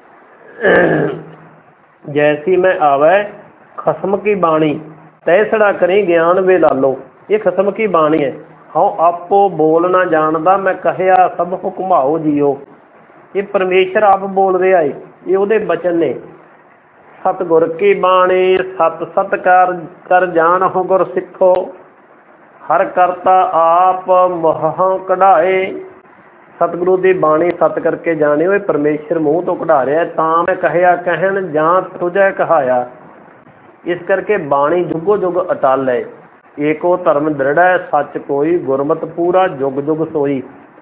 जैसी मैं आवे खसम की बाणी, तैसड़ा करी ज्ञान वे लालो। ये खसम की बाणी है। हाँ आपो बोल ना जानदा, मैं कहया सब हुक्माओ जियो। ये परमेश्वर आप बोल रहा है, ये उहदे बचन ने। सतगुर की बाणी सत सत कर जान हो गुर सिखो, हर करता आप मोह कढ़ाए। सतगुरु की बाणी सत करके जाने हुए परमेश्वर मूँह तो कढ़ा रहा है। तां मैं कहया कहन जां तुझे कहाया। इस करके बाणी जुगो जुग अटल है। एको धर्म दृढ़ है सच कोई, गुरमत पूरा जुग जुग सोई।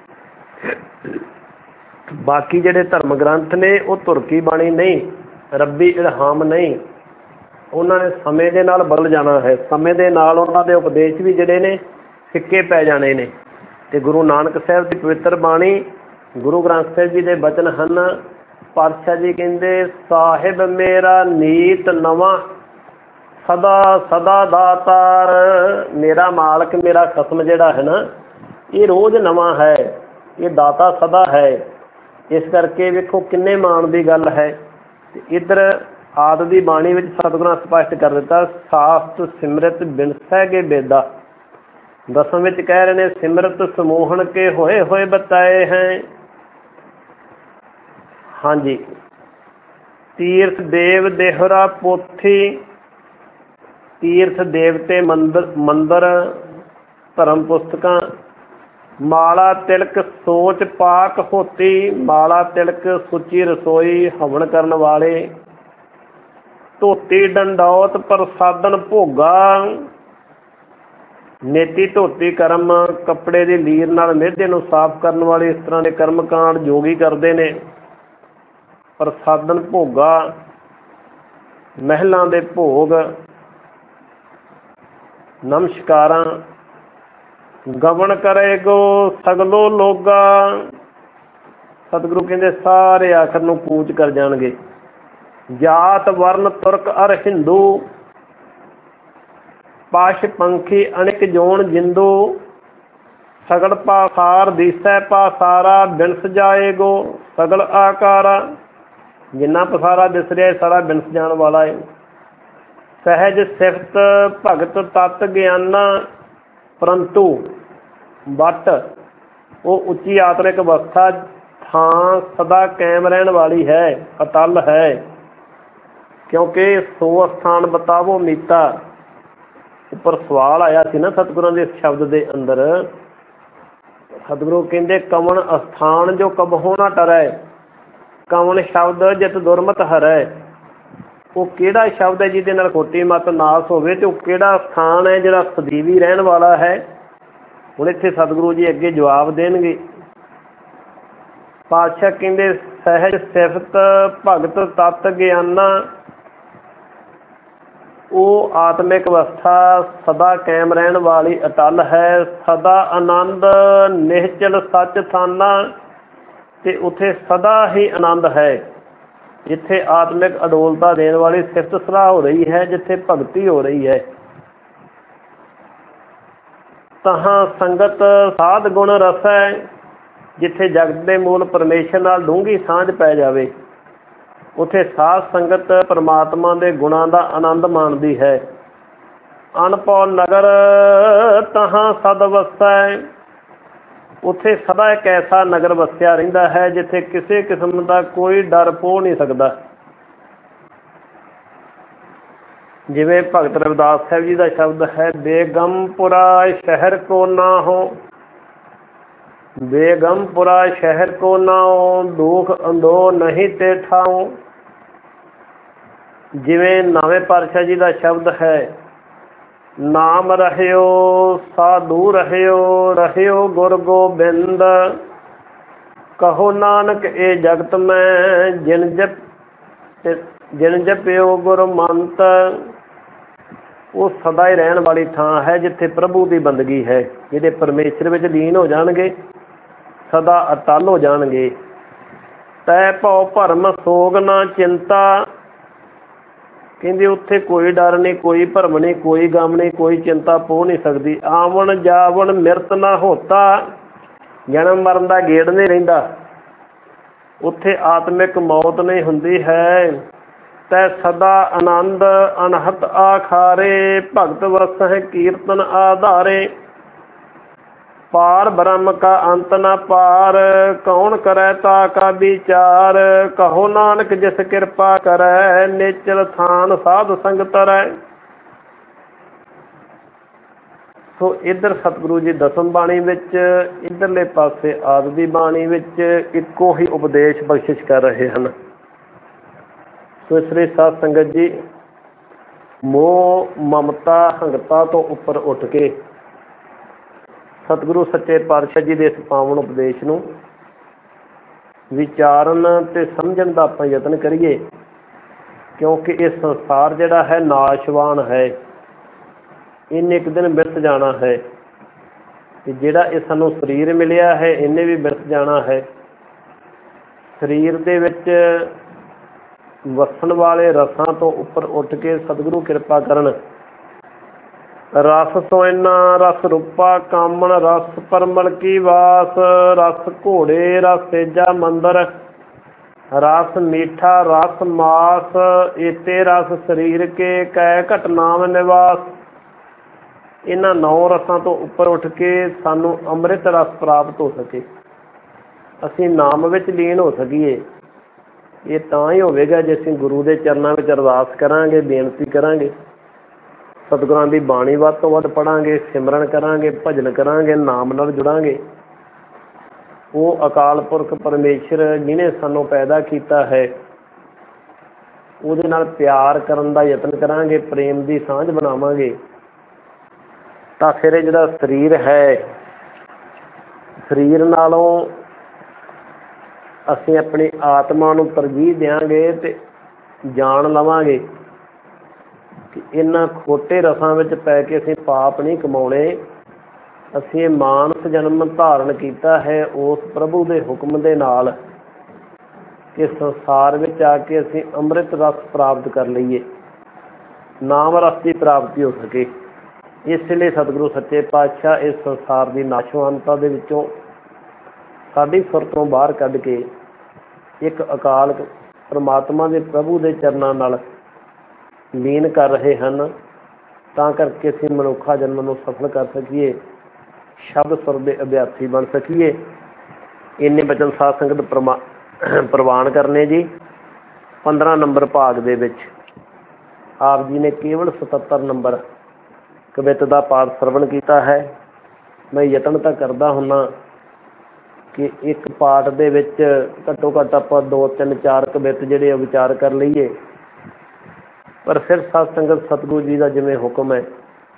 बाकी जिहड़े धर्म ग्रंथ ने वो तुरकी बाणी नहीं, रब्बी इल्हाम नहीं, उन्होंने समय के नाल बदल जाना है। समय के नाल उन्हां दे उपदेश भी जिहड़े ने फिक्के पै जाने ने। ते गुरु नानक साहब की पवित्र बाणी, गुरु ग्रंथ साहब जी के बचन हैं। पातशाह जी कहते साहिब मेरा नीत नवा, सदा सदा दातार। मेरा मालक मेरा खसम जिहड़ा है ना, ये रोज़ नवा है, ये दाता सदा है। इस करके वेखो किन्ने मान की गल है। इधर आदि की बाणी में सतगुरां स्पष्ट कर दिता, साफ्त सिमरत बिनसै गे बेदा। दसम विच कह रहे हैं सिमरत समूहन के होए होए बताए हैं। हाँ जी, तीर्थ देव देहरा पोथी, तीर्थ देवते मंदिर धर्म पुस्तकां। माला तिलक सोच पाक होती, माला तिलक सुची रसोई हवन करन वाले। धोती डंडौत प्रसादन भोगा, नेती धोती कर्म कपड़े की लीर नाल मेधे नूं साफ करन वाले। इस तरह के कर्म कांड जोगी करते हैं। प्रसादन भोगा महलों के भोग, नमस्कारां। गवन करेगो सगलो लोगा। सतगुरु कहते सारे आखिर नूं कूच कर जाणगे। जात वर्ण तुरक अर हिंदू, पाश पंखी अणिक जोन जिंदू। सगल पासार दिसै पासारा, बिनस जाएगो सगल आकारा। जिन्ना पसारा दिस रहा है सारा बिनस जाण वाला है। सहज सिफत भगत तत् ज्ञाना, परंतु बट वो उच्ची आत्मिक अवस्था थां सदा कायम रहने वाली है, अटल है। क्योंकि सो स्थान बतावो मीता। उपर सवाल आया सी ना सतगुरां दे शब्द के अंदर। सतगुरु कहते कवन स्थान जो कबहों ना टरै, कवन शब्द जित दुरमत हरै। वो किहड़ा शब्द है जिहदे नाल खोटी मत नाश होवे, ते वो किहड़ा स्थान है जिहड़ा सਦੀवी रहन वाला है। हुण इत्थे सतगुरु जी अगे जवाब देणगे। पातशाह कहंदे सहज सिफत भगत तत् ज्ञाना, वो आत्मिक अवस्था सदा कायम रहन वाली अटल है। सदा आनंद निश्चल सच थाना, ते उत्थे सदा ही आनंद है। जिथे आत्मिक अडोलता देने वाली सिफत सलाह हो रही है, जिथे भगती हो रही है। तहाँ संगत साध गुण रसै। जिथे जगत के मूल परमेश्वर नाल डूंघी सांझ पै जावे, उथे साध संगत परमात्मा के गुणां का आनंद माणदी है। अनपौ नगर तहाँ सद वसै। उथे सदा एक ऐसा नगर वसिया रहिंदा है जिथे किसी किस्म का कोई डर पो नहीं सकता। जिवें भगत रविदास साहब जी का शब्द है, बेगमपुरा शहर को ना हो, बेगमपुरा शहर को ना हो, दुख अंधो नहीं ते ठाओ। जिवें नावे पातशाह जी का शब्द है, नाम रहियो साधु रहियो, रहियो गुर गोबिंद। कहो नानक ए जगत में जिन जपियो गुर मंत। वो सदा ही रहन वाली थां है जिथे प्रभु की बंदगी है। जिहड़े परमेश्वर विच लीन हो जाणगे सदा अटल हो जाणगे। तै भौ भरम सोग ना चिंता। कहंदे उत्थे कोई डर नहीं, कोई भरम नहीं, कोई गम नहीं, कोई चिंता पो नहीं सकती। आवन जावन मिरत ना होता। जन्म मरण का गेड़ नहीं रहिंदा। उत्थे आत्मिक मौत नहीं हुंदी है। तै सदा आनंद अनहत आखारे, भगत वसह कीर्तन आधारे। पार ब्रह्म का अंत न पार, कौन करे ता का विचार। कहो नानक जिस कृपा करे, निचल थान साध संग तरै। सो इधर सतगुरु जी दसम बाणी विच, इधरले पासे आदि दी बाणी विच इक्को ही उपदेश बख्शिश कर रहे हैं। सो इसलिए साध संगत जी, मोह ममता हंगता तो उपर उठ के सतगुरु सच्चे पातशाह जी के इस पावन उपदेश नूं विचारन ते समझण दा आपां यतन करिए। क्योंकि ये संसार जिहड़ा है नाशवान है, इन्हें एक दिन बिरथ जाना है। जिहड़ा ये सानूं शरीर मिलिया है, इन्हें भी बिरथ जाना है। शरीर दे विच वसन वाले रसां तो उपर उठ के सतगुरु कृपा करन। रस सोइना रस रूपा कामन, रस परमल की वास। रस घोड़े रस तेजा मंदर, रस मीठा रस मास। इते रस शरीर के कै घट नाम निवास। इन्हां 9 रसां तो उपर उठ के सानू अमृत रस प्राप्त हो सके, असीं नाम विच लीन हो सकीए। ये तां ही होवेगा जे असीं गुरु के चरणों में अरदास करांगे, बेनती करांगे, सतगुरां दी बाणी वध तो वध पढ़ांगे, सिमरन करांगे, भजन करांगे, नाम नाल जुड़ांगे। वो अकाल पुरख परमेश्वर जिन्हें सानू पैदा किया है, उहदे नाल प्यार करन दा यतन करांगे, प्रेम की सांझ बनावांगे। तां फिर जिहड़ा शरीर है, शरीर नालों असीं अपनी आत्मा नूं तरजीह देंगे ते जान लवांगे कि इन्हां खोटे रसां विच पै के असीं पाप नहीं कमाउणे। असीं मानस जन्म धारण किया है उस प्रभु के हुक्म दे नाल कि संसार विच आके असीं अमृत रस प्राप्त कर लईए, नाम रस की प्राप्ति हो सके। इसलिए सतगुरु सच्चे पातशाह इस संसार की नाशवानता दे विचों साडी सुरतों बाहर कढ के एक अकाल परमात्मा के प्रभु के चरणों नाल लीन कर रहे हैं, तां करके असीं मनुखा जन्म नूं सफल कर सकीए, शब्द सुर दे अभ्यासी बन सकीए। इन्ने बचन साध संगत प्रवान करने जी। 15 नंबर भाग दे विच आप जी ने केवल 77 नंबर कवित का पाठ सरवण किया है। मैं यतन तो करता हुन्ना कि एक पाठ दे विच घट्टो घट्ट आपां 2 3 4 कवित जिहड़े विचार कर लईए, पर फिर साध संगत सतगुरु जी का जिवें हुक्म है,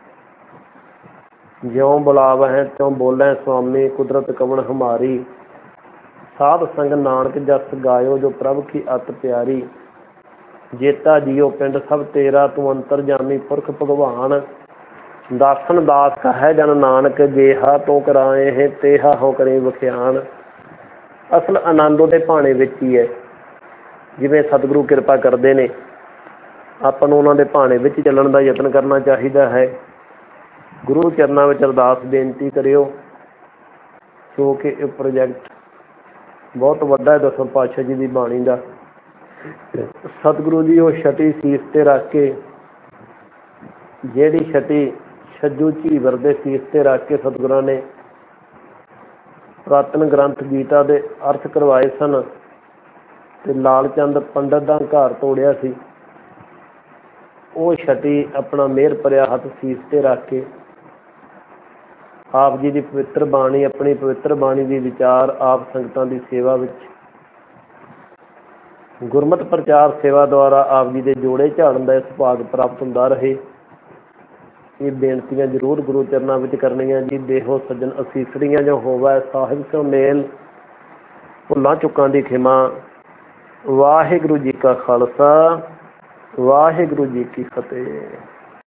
ज्यों बुलावै त्यों बोलै स्वामी, कुदरत कवन हमारी। साध संग नानक जस गायो, जो प्रभ की अत प्यारी। जेता जियो पिंड सब तेरा, तू अंतर जामी पुरख भगवान। दासन दास कहे जन नानक, जेहा तो कराए है तेहा हो करे बख्यान। असल आनंद उहदे भाणे विच ही है। जिवें सतगुरु कृपा करते हैं, आपां नूं उन्हां दे भाणे विच चलण दा यतन करना चाहिदा है। ਗੁਰੂ ਚਰਨਾਂ ਵਿੱਚ ਅਰਦਾਸ ਬੇਨਤੀ ਕਰਿਓ ਕਿਉਂਕਿ ਇਹ ਪ੍ਰੋਜੈਕਟ ਬਹੁਤ ਵੱਡਾ ਹੈ ਦਸਮ ਪਾਤਸ਼ਾਹ ਜੀ ਦੀ ਬਾਣੀ ਦਾ। ਸਤਿਗੁਰੂ ਜੀ ਉਹ ਛਟੀ ਸੀਸ 'ਤੇ ਰੱਖ ਕੇ, ਜਿਹੜੀ ਛਟੀ ਛੱਜੂ ਝੀਵਰ ਦੇ ਸੀਸ 'ਤੇ ਰੱਖ ਕੇ ਸਤਿਗੁਰਾਂ ਨੇ ਪੁਰਾਤਨ ਗ੍ਰੰਥ ਗੀਤਾ ਦੇ ਅਰਥ ਕਰਵਾਏ ਸਨ ਅਤੇ ਲਾਲ ਚੰਦ ਪੰਡਤ ਦਾ ਹੰਕਾਰ ਤੋੜਿਆ ਸੀ। ਉਹ ਛਟੀ ਆਪਣਾ ਮਿਹਰ ਭਰਿਆ ਹੱਥ ਸੀਸ 'ਤੇ ਰੱਖ ਕੇ ਆਪ ਜੀ ਦੀ ਪਵਿੱਤਰ ਬਾਣੀ, ਆਪਣੀ ਪਵਿੱਤਰ ਬਾਣੀ ਦੀ ਵਿਚਾਰ ਆਪ ਸੰਗਤਾਂ ਦੀ ਸੇਵਾ ਵਿੱਚ ਗੁਰਮਤਿ ਪ੍ਰਚਾਰ ਸੇਵਾ ਦੁਆਰਾ ਆਪ ਜੀ ਦੇ ਜੋੜੇ ਝਾੜਨ ਦਾ ਸੁਭਾਗ ਪ੍ਰਾਪਤ ਹੁੰਦਾ ਰਹੇ। ਇਹ ਬੇਨਤੀਆਂ ਜ਼ਰੂਰ ਗੁਰੂ ਚਰਨਾਂ ਵਿੱਚ ਕਰਨੀਆਂ ਜੀ। ਦੇਹੋ ਸੱਜਣ ਅਸੀਸੜੀਆਂ ਜੋ ਹੋਵੈ ਸਾਹਿਬ ਸਿਉ ਮੇਲ, ਭੁੱਲਾਂ ਚੁੱਕਾਂ ਦੀ ਖਿਮਾ। ਵਾਹਿਗੁਰੂ ਜੀ ਕਾ ਖਾਲਸਾ, ਵਾਹਿਗੁਰੂ ਜੀ ਕੀ ਫਤਿਹ।